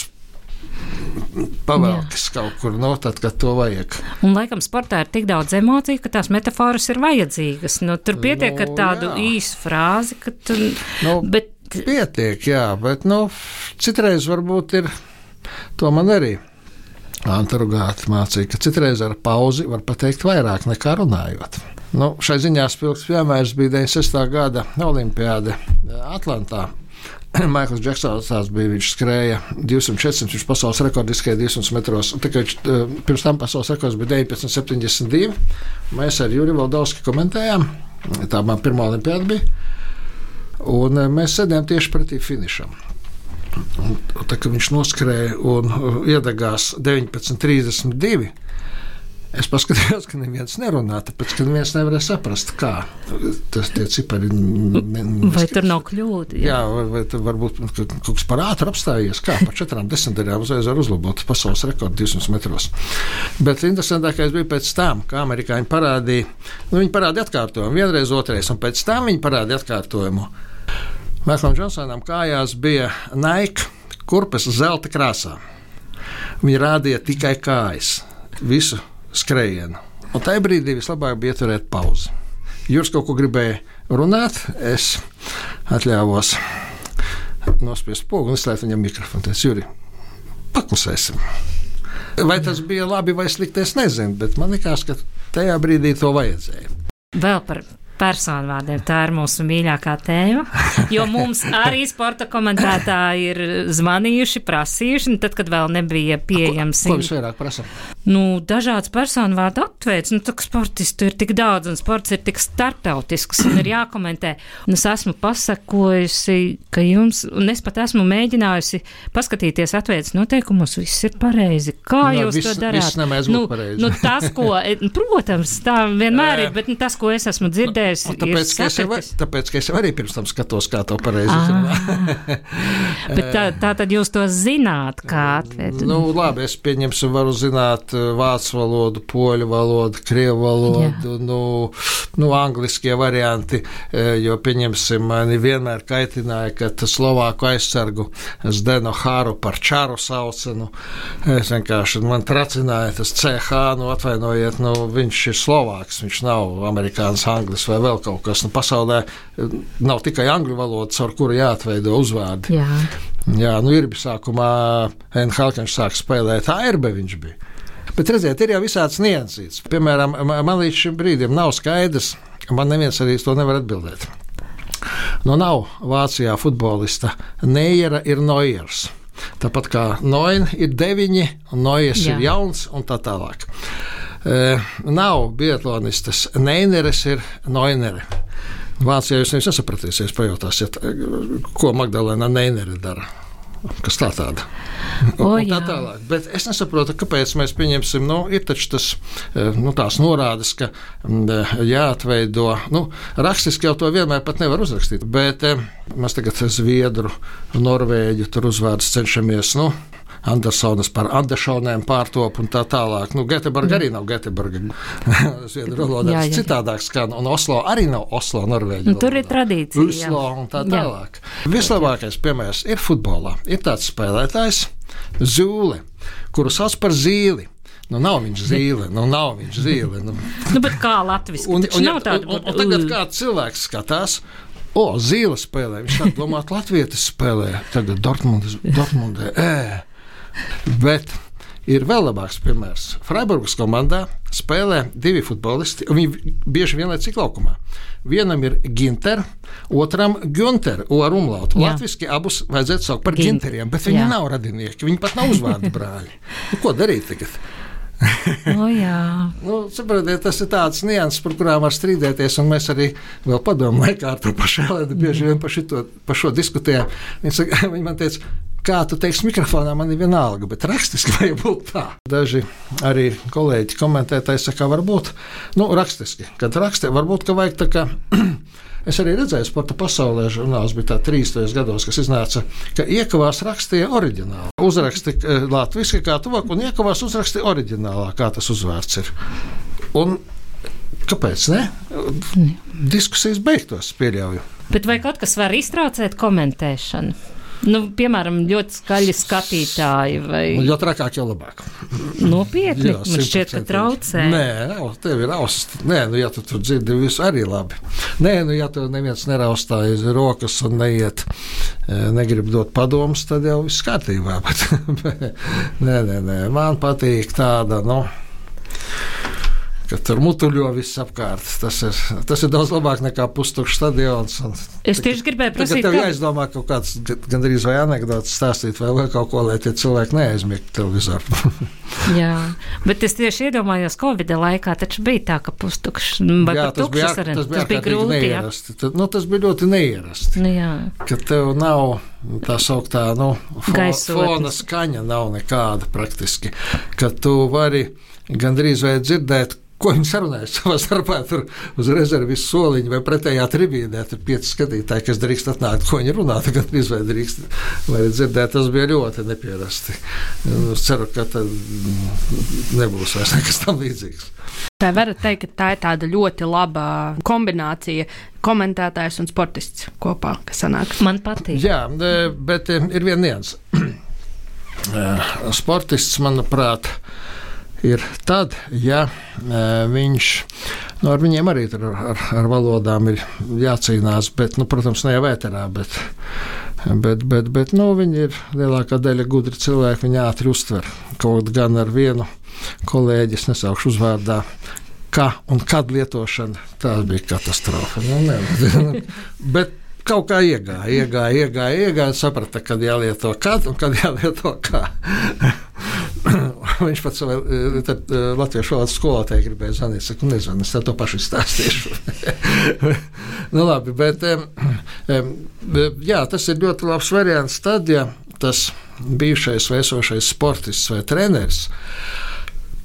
pavelkas kaut kur, no tad, kad to vajag. Un laikam sportā ir tik daudz emociju, ka tās metaforas ir vajadzīgas. Nu, tur pietiek ar tādu jā. īsu frāzi, ka tu... Nu, bet... Pietiek, jā, bet, nu, citreiz varbūt ir, to man arī Anta Rugāte mācīja, ka citreiz ar pauzi var pateikt vairāk nekā runājot. Nu, šai ziņā spilgts piemērs bija deviņdesmit sestā gada olimpiāde Atlantā. Maikls Džeksons tās bija, viņš skrēja divsimt četrsimt, viņš pasaules rekords skrēja divsimt metros. Tikai pirms tam pasaules rekords bija deviņpadsmit septiņdesmit divi. Mēs ar Juri Valdovski komentējām, tā man pirmā olimpiāda bija, un mēs sēdējām tieši pretī finišam. Un, tā kā viņš noskrēja un iedegās deviņpadsmit trīsdesmit divi, es paskatījos, ka neviens nerunā, tāpēc, ka neviens nevarēja saprast, kā tas tie cipari... Ne, vai tur nav kļūdi? Jā, jā vai, vai tur varbūt kaut kas par ātru apstājies, kā par četrām desmitdaļām uzreiz var uzlabot pasaules rekordu divsimt metros. Bet interesantākais bija pēc tam, kā amerikāņi parādīja, nu viņi parādīja atkārtojumu, vienreiz, otrais, un pēc tam viņi parādīja atkārtojumu. Maiklam Džonsonam kājās bija Nike kurpes zelta krāsā. Viņi rādīja tikai kājas, visu skrējienu. Un tajā brīdī vislabāk bija ieturēt pauzi. Juris kaut ko gribēja runāt, es atļāvos nospiest pogu un izslēgt viņam mikrofonu. Teicu, Juri, paklusēsim. Vai tas bija labi vai slikti, es nezinu, bet man likās, ka tajā brīdī to vajadzēja. Vēl par personvārdiem, tā ir mūsu mīļākā tēma, jo mums arī sporta komentētāji ir zvanījuši, prasījuši, un tad, kad vēl nebija pieejams... Ko, ko visvairāk prasa? Nu, dažāds personvārdu aptveids, nu, tā kā sportistu ir tik daudz, un sports ir tik starptautisks, un ir jākomentē. Un es esmu pasakojusi, ka jums, un es pat esmu mēģinājusi paskatīties atveids noteikumos, viss ir pareizi. Kā no, jūs viss, to darāt? Viss nemēdz būt pareizi. Nu, tas, ko, protams, tā vienmēr ir, bet nu, tas, ko es esmu dzirdējis, dzirdējis, tāpēc, ir sapratis. Ka tāpēc, ka es arī pirms tam skatos, kā to pareizi izrunā. Bet tā, tā tad jūs to zināt, kā atved? Nu, labi, es pieņemsim, varu zināt vācu valodu, poļu valodu, krievu valodu, nu, nu, angliskie varianti, jo, pieņemsim, mani vienmēr kaitināja, ka slovāku aizsargu Zdeno Hāru par Čaru sauca, nu, es vienkārši, man tracināja tas C H, nu, atvainojiet, nu, viņš ir slovāks, viņš nav amerikāns, anglis vai vēl kaut kas, nu, pasaulē nav tikai angļu valodas, ar kuru jāatveido uzvārdi. Jā. Jā, nu, Irbi sākumā N H L, kad viņš sāk spēlēt, tā Irbe viņš bija. Bet, redziet, ir jau visāds niansīts. Piemēram, man līdz šim brīdim nav skaidrs, man neviens arī to nevar atbildēt. Nu, nav Vācijā futbolista Neiera ir Noiers. Tāpat kā Noin ir deviņi, un Noiers Jā. ir jauns, un tā tālāk. E, nav biatlonistas Neineres ir Noinere. Vācijā jūs nevis nesapratīsies, pajautāsiet, ko Magdalēna Neinere dara. Kas tā tāda? O, un tā tālāk. Bet es nesaprotu, kāpēc mēs pieņemsim, nu, ir taču tas, nu, tās norādes, ka jāatveido, nu, rakstiski jau to vienmēr pat nevar uzrakstīt, bet mēs tagad Zviedru, Norvēģu tur uzvārds cenšamies, nu, Andersonas par Andersonēm pārtop un tā tālāk. Nu, Göteborga arī nav Göteborga. Zviedru valodā tas citādāk skan, un Oslo arī nav Oslo, Norvēģi. Nu, tur ir tradīcija. Oslo un tā tālāk. Jā. Vislabākais piemērs ir futbolā. Ir tāds spēlētājs Zūle, kuru sauc par Zīli. Nu, nav viņš zīle, nu, nav viņš zīle. Nu, nu bet kā latviski? Un, un, nav tāda, un, un, un tagad kāds cilvēks skatās, o, Zīle spēlē, viņš tā domāt, latvietis spēlē, tagad Dortmundas, Dortmundē, ē. Bet ir vēl labāks piemērs. Freiburgas komandā spēlē divi futbolisti, un viņi bieži vienlaicīgi laukumā. Vienam ir Ginter, otram Gunter, O ar umlautu. Latviski abus vajadzētu saukt par Gint. Ginteriem, bet viņi Jā. nav radinieki, viņi pat nav uzvārdu brāļi. Nu, ko darīt tagad? O, jā. Nu, saprotiet, tas ir tāds nianses, par kurām var strīdēties, un mēs arī vēl padomu laikā ar to pašu Elēdu bieži vien par, šito, par šo diskutējām. Viņi, viņi man teica, kā tu teiksi mikrofonā, man ir vienalga, bet rakstiski vajag būt tā. Daži arī kolēģi komentētāji saka, varbūt, nu, rakstiski, kad rakstē, varbūt, ka vajag tā kā, es arī redzēju sporta pasaulē, žurnāls bija tā trīsdesmitajos gados, kas iznāca, ka Iekavās rakstīja oriģināli. Uzraksti latviski kā tuvāk, un Iekavās uzraksti oriģinālā, kā tas uzvārds ir. Un kāpēc, ne? Diskusijas beigtos, pieļauju. Bet vai kaut kas var iztraucēt komentēšanu? Nu, piemēram, ļoti skaļi skatītāji vai... Nu, jo trakāk, jau labāk. Nopietni? Man šķiet, ka traucē. Nē, tev ir austs. Nē, nu, ja tu tur dzirdi visu, arī labi. Nē, nu, ja tu neviens neraustājas rokas un neiet, negrib dot padomus, tad jau viss kārtībā. Bet, nē, nē, nē, man patīk tāda, nu... ka tur mutuļo viss apkārt. Tas ir, tas ir daudz labāk nekā pustukšs stadions. Es tieši gribēju prasīt, tev jāizdomā kaut kāds gandrīz vai anekdotas stāstīt vai, vai kaut ko, lai tie cilvēki neaizmiegt televizoru. Jā, bet es tieši iedomājos Covida laikā, taču bija tā, ka pustukšs vai jā, pat tukšs arī. Tas bija, tas bija grūti, neierasti. Jā. Nu, tas bija ļoti neierasti. Nu, jā. Ka tev nav tā sauktā, nu, fo, fona skaņa nav nekāda praktiski. Ka tu vari gandrīz vai dzirdēt, ko viņi sarunājas savā starpā, tur uz rezervis soliņu vai pretējā tribīnē, tur pieci skatītāji, kas drīkst atnākt, ko viņi runā, tagad drīz vai drīkst vai dzirdēt, tas bija ļoti nepierasti. Es ceru, ka tad nebūs vairs nekas tam līdzīgs. Vai varat teikt, ka tā ir tāda ļoti laba kombinācija, komentētājs un sportists kopā, kas sanāk? Man patīk. Jā, bet ir viena nianse. Sportists, manuprāt, ir tad, ja viņš, nu, ar viņiem arī tur ar, ar valodām ir jācīnās, bet, nu, protams, ne jau vēterā, bet, bet, bet, bet, nu, viņi ir lielākā daļa gudri cilvēki, viņi ātri uztver. Kaut gan ar vienu kolēģi, es nesaukšu uzvārdā, kā un kad lietošana, tā bija katastrofa. Nu, ne, bet kaut kā iegāja, iegāja, iegāja, iegāja, saprata, kad jālieto kad un kad jālieto kā. Viņš pat savai latviešu valodas skolotāji gribēja zvanīt, saku, nezvanu, es to pašu stāstīšu. Nu labi, bet jā, tas ir ļoti labs variants tad, ja tas bijušais vai esošais sportists vai treneris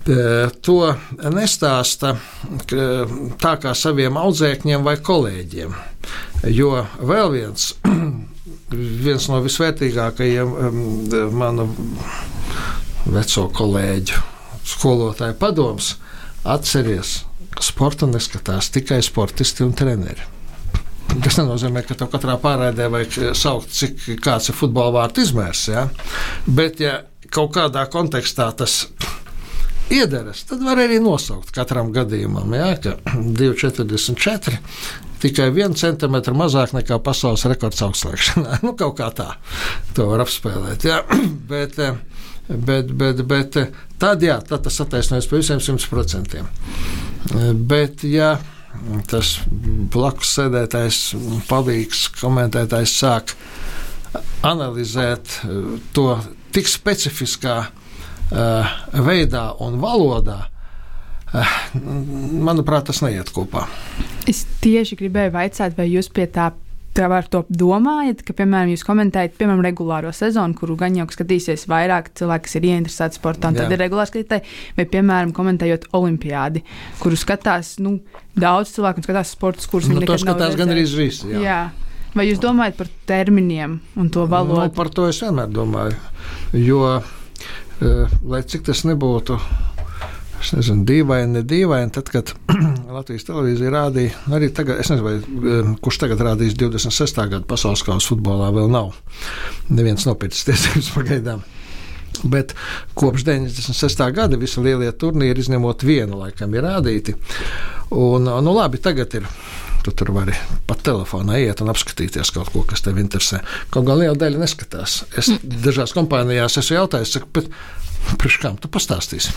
to nestāsta tā kā saviem audzēkņiem vai kolēģiem. Jo vēl viens, viens no visvērtīgākajiem manu veco kolēģu skolotāju padoms, atceries, ka sporta neskatās tikai sportisti un treneri. Tas nenozīmē, ka tev katrā pārraidē vajag saukt, cik kāds ir futbola vārtu izmērs. Ja? Bet, ja kaut kādā kontekstā tas iederas, tad var arī nosaukt katram gadījumam, ja? Ka divi četrdesmit četri tikai vienu centimetru mazāk nekā pasaules rekords augstslēgšanā. Nu, kaut kā tā to var apspēlēt. Ja? Bet, bet, bet, bet tad, jā, tad tas attaisnojas pa visiem simts procentiem. Bet, ja tas blakus sēdētājs, palīgs, komentētājs sāk analizēt to tik specifiskā uh, veidā un valodā, uh, manuprāt, tas neiet kopā. Es tieši gribēju vaicāt, vai jūs pie tā, tā var to domājat, ka, piemēram, jūs komentējat, piemēram, regulāro sezonu, kuru gan jau skatīsies vairāk cilvēki, kas ir ieinteresēti sportā, un tad ir regulāri skatītāji, vai, piemēram, komentējot olimpiādi, kuru skatās, nu, daudz cilvēku un skatās sportus, kurus nu, viņi nekad nav redzējuši. To skatās gan arī visi, jā. jā. Vai jūs domājat par terminiem un to valodu? Nu, par to es vienmēr domāju, jo, lai cik tas nebūtu, es nezinu, dīvaini, ne dīvaini, tad, kad Latvijas televīzija rādīja, arī tagad, es nezinu, vai, kurš tagad rādīs divdesmit sestā gada pasaules kausa futbolā, vēl nav. Neviens nopircis tiesības pagaidām. Bet kopš deviņdesmit sestā gada visi lielie turnīri, izņemot vienu, laikam, ir rādīti. Un, nu labi, tagad ir. Tu tur vari pat telefonā iet un apskatīties kaut ko, kas tev interesē. Kaut gan liela daļa neskatās. Es dažās kompānijās esmu jautājis, saku, bet priekš kam tu pastāstīsi?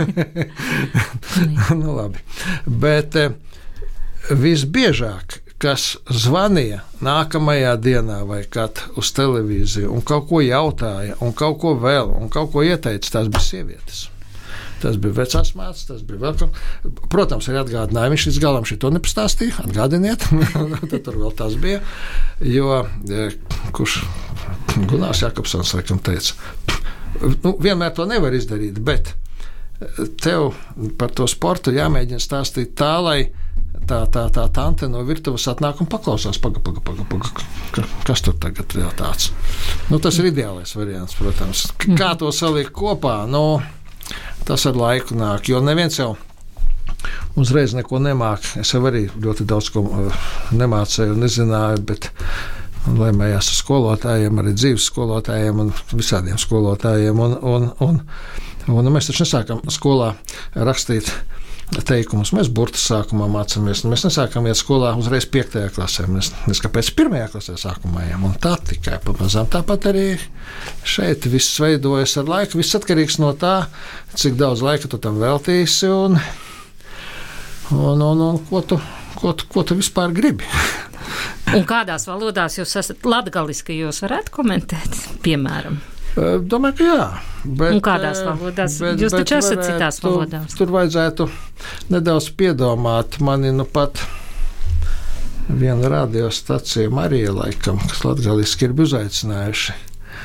Nu labi. Bet visbiežāk, kas zvanīja nākamajā dienā vai kad uz televīziju un kaut ko jautāja un kaut ko vēl un kaut ko ieteica, tās bija sievietes. Tas bija vecās mātes, tas bija vēl kaut kas. Protams, arī atgādināja, viņš līdz galam šito nepastāstīja, atgādiniet, tad tur vēl tas bija, jo, kurš Gunārs Jakobsons, laikam, teica, nu, vienmēr to nevar izdarīt, bet tev par to sportu jāmēģina stāstīt tā, lai tā, tā, tā tante no virtuves atnāk un paklausās, paga, paga, paga, paga, kas tur tagad vēl tāds. Nu, tas ir ideālais variants, protams. Kā to salikt kopā, nu, tas ar laiku nāk, jo neviens jau uzreiz neko nemāk. Es jau arī ļoti daudz ko nemācēju un nezināju, bet laimējās ar skolotājiem, arī dzīves skolotājiem un visādiem skolotājiem. Un, un, un, un mēs taču nesākam skolā rakstīt teikumus. Mēs burtas sākumā mācāmies. Mēs nesākam iet skolā uzreiz piektajā klasē. Mēs, mēs kāpēc pirmajā klasē sākumā ejam. Un tā tikai pamazām. Tāpat arī šeit viss veidojas ar laiku. Viss atkarīgs no tā, cik daudz laika tu tam veltīsi un, un, un, un ko, tu, ko, tu, ko tu vispār gribi. Un kādās valodās jūs esat latgaliski, jūs varētu komentēt, piemēram? Domāju, ka jā. Bet, un kādās valodās? Bet, jūs taču esat citās valodās. Tur vajadzētu nedaudz piedomāt. Mani nu pat viena radiostacija Marija, laikam, kas latgaliski ir uzaicinājuši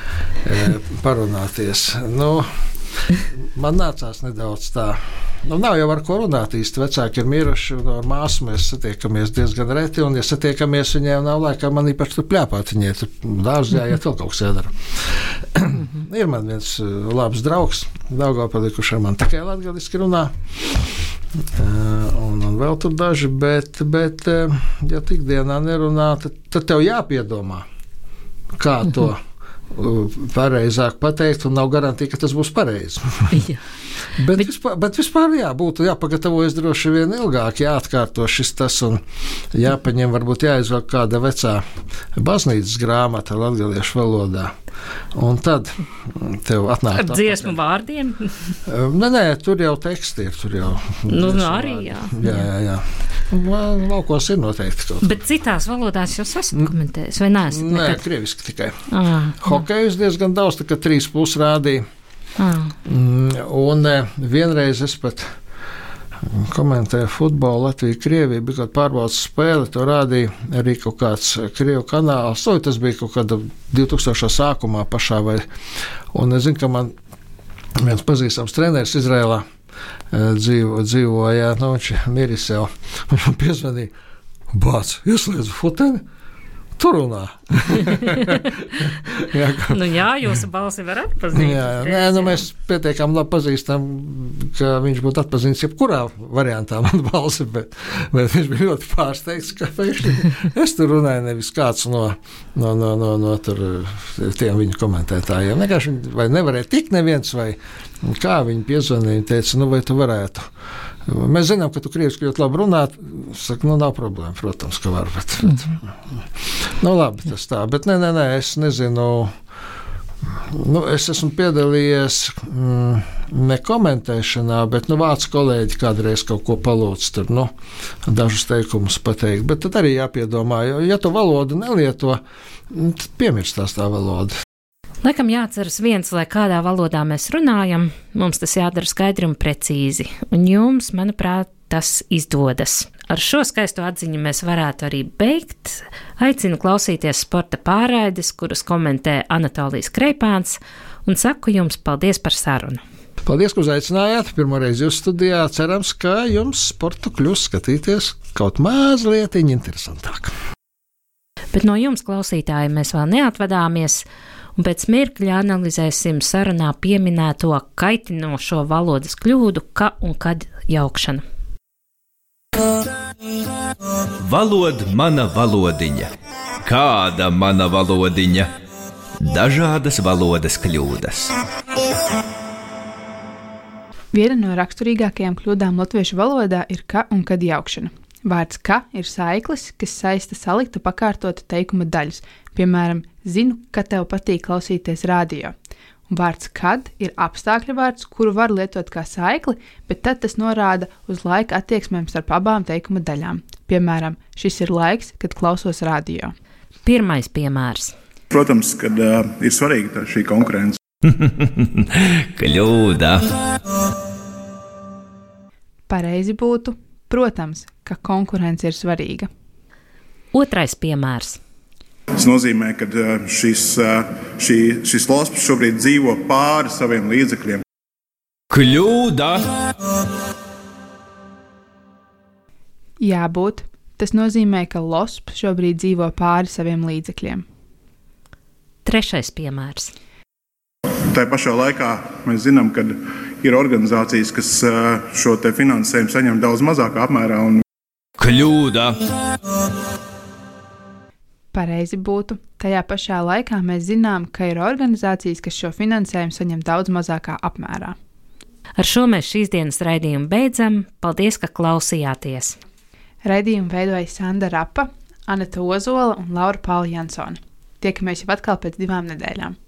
parunāties. Nu, man nācās nedaudz tā. Nu, nav jau ar ko runāt īsti. Vecāki ir miruši, un ar māsu mēs satiekamies diezgan reti, un ja satiekamies, viņai nav laikā man īpaši tur pļāpāt. Viņai tur dārzā jāiet vēl kaut kas jādara. Ir man viens labs draugs, Daugavpilī, kurš ar man tikai latgaliski runā, un, un vēl tur daži, bet, bet ja tik dienā nerunā, tad, tad tev jāpiedomā, kā to pareizāk pateikt, un nav garantija, ka tas būs pareizi. bet, vispār, bet vispār jā, būtu jāpagatavojas droši vien ilgāk, jāatkārto šis tas, un jāpaņem, varbūt jāizvelk kāda vecā baznīcas grāmata latgaliešu valodā. Un tad tev atnāk ar dziesmu vārdiem? Nē, nē, tur jau teksti ir, tur jau. Nu, arī, jā. Jā, jā, jā. Laukos ir noteikti kaut. Bet citās valodās jūs esat komentējis, vai neesat? Nē, nekad? Krieviski tikai. Ah, Hokejus diezgan daudz, tā kā trīs plus rādīja. ah. Un vienreiz es pat komentēju futbolu Latviju-Krieviju, bija kaut pārbaudas spēle, to rādīja arī kaut kāds Krievu kanāls. So, tas bija kaut kāda divtūkstošā sākumā pašā. Vai, un es zinu, ka man viens pazīstams treneris Izrēlā dzīvo, dzīvoja, nu, viņš miris jau, viņš man piezvanīja, bāc, ieslēdzu futeni, tur runā. jā, ka... nu jā, jūsu balsi var atpazīt. Jā, jā. Nē, nu mēs pietiekam labi pazīstam, ka viņš būtu atpazīts jebkurā variantā man balsi, bet, bet viņš bija ļoti pārsteigts, ka pēkšņi es tur runāju, nevis kāds no, no, no, no, no tur, tiem viņu komentētājiem. Nekāši viņi vai nevarēja tikt neviens, vai kā viņi piezvanīja, viņi teica, nu vai tu varētu. Mēs zinām, ka tu krieviski ļoti labi runā. Saka, nu nav problēma, protams, ka var. Bet, bet, nu labi, tas tā. Bet nē, nē, nē, es nezinu. Nu, es esmu piedalījies mm, ne komentēšanā, bet nu, vācu kolēģi kādreiz kaut ko palūdz tur, nu, dažus teikumus pateikt. Bet tad arī jāpiedomā, jo, ja tu valodu nelieto, tad piemirstās tā valoda. Laikam jāatceras viens, lai kādā valodā mēs runājam, mums tas jādara skaidri un precīzi, un jums, manuprāt, tas izdodas. Ar šo skaisto atziņu mēs varētu arī beigt. Aicinu klausīties sporta pārraides, kuras komentē Anatolijs Kreipāns, un saku jums paldies par sarunu. Paldies, ka uzaicinājāt. Pirmoreiz jūs studijā. Cerams, ka jums sportu kļūs skatīties kaut mazliet interesantāk. Bet no jums, klausītāji, mēs vēl neatvadāmies. Un pēc mirkļa analizēsim sarunā pieminēto kaitinošo valodas kļūdu, ka un kad jaukšanu. Valoda mana valodiņa. Kāda mana valodiņa? Dažādas valodas kļūdas. Viena no raksturīgākajām kļūdām latviešu valodā ir ka un kad jaukšana. Vārds ka ir saiklis, kas saista saliktu pakārtotu teikuma daļas. Piemēram, zinu, ka tev patīk klausīties radio. Un vārds kad ir apstākļa vārds, kuru var lietot kā saikli, bet tad tas norāda uz laika attieksmēm starp abām teikuma daļām. Piemēram, šis ir laiks, kad klausos radio. Pirmais piemērs. Protams, kad uh, ir svarīga šī konkurence. Kļūda. Pareizi būtu, protams, ka konkurence ir svarīga. Otrais piemērs. Tas nozīmē, ka šis, šī, šis losps šobrīd dzīvo pāri saviem līdzekļiem. Kļūda! Jābūt. Tas nozīmē, ka losps šobrīd dzīvo pāri saviem līdzekļiem. Trešais piemērs. Tā pašā laikā mēs zinām, ka ir organizācijas, kas šo te finansējumu saņem daudz mazākā apmērā. Un... Kļūda! Pareizi būtu. Tajā pašā laikā mēs zinām, ka ir organizācijas, kas šo finansējumu saņem daudz mazākā apmērā. Ar šo mēs šīs dienas raidījumu beidzam. Paldies, ka klausījāties! Raidījumu veidoja Sanda Rapa, Aneta Ozola un Laura Paula Jansone. Tiekamies jau atkal pēc divām nedēļām.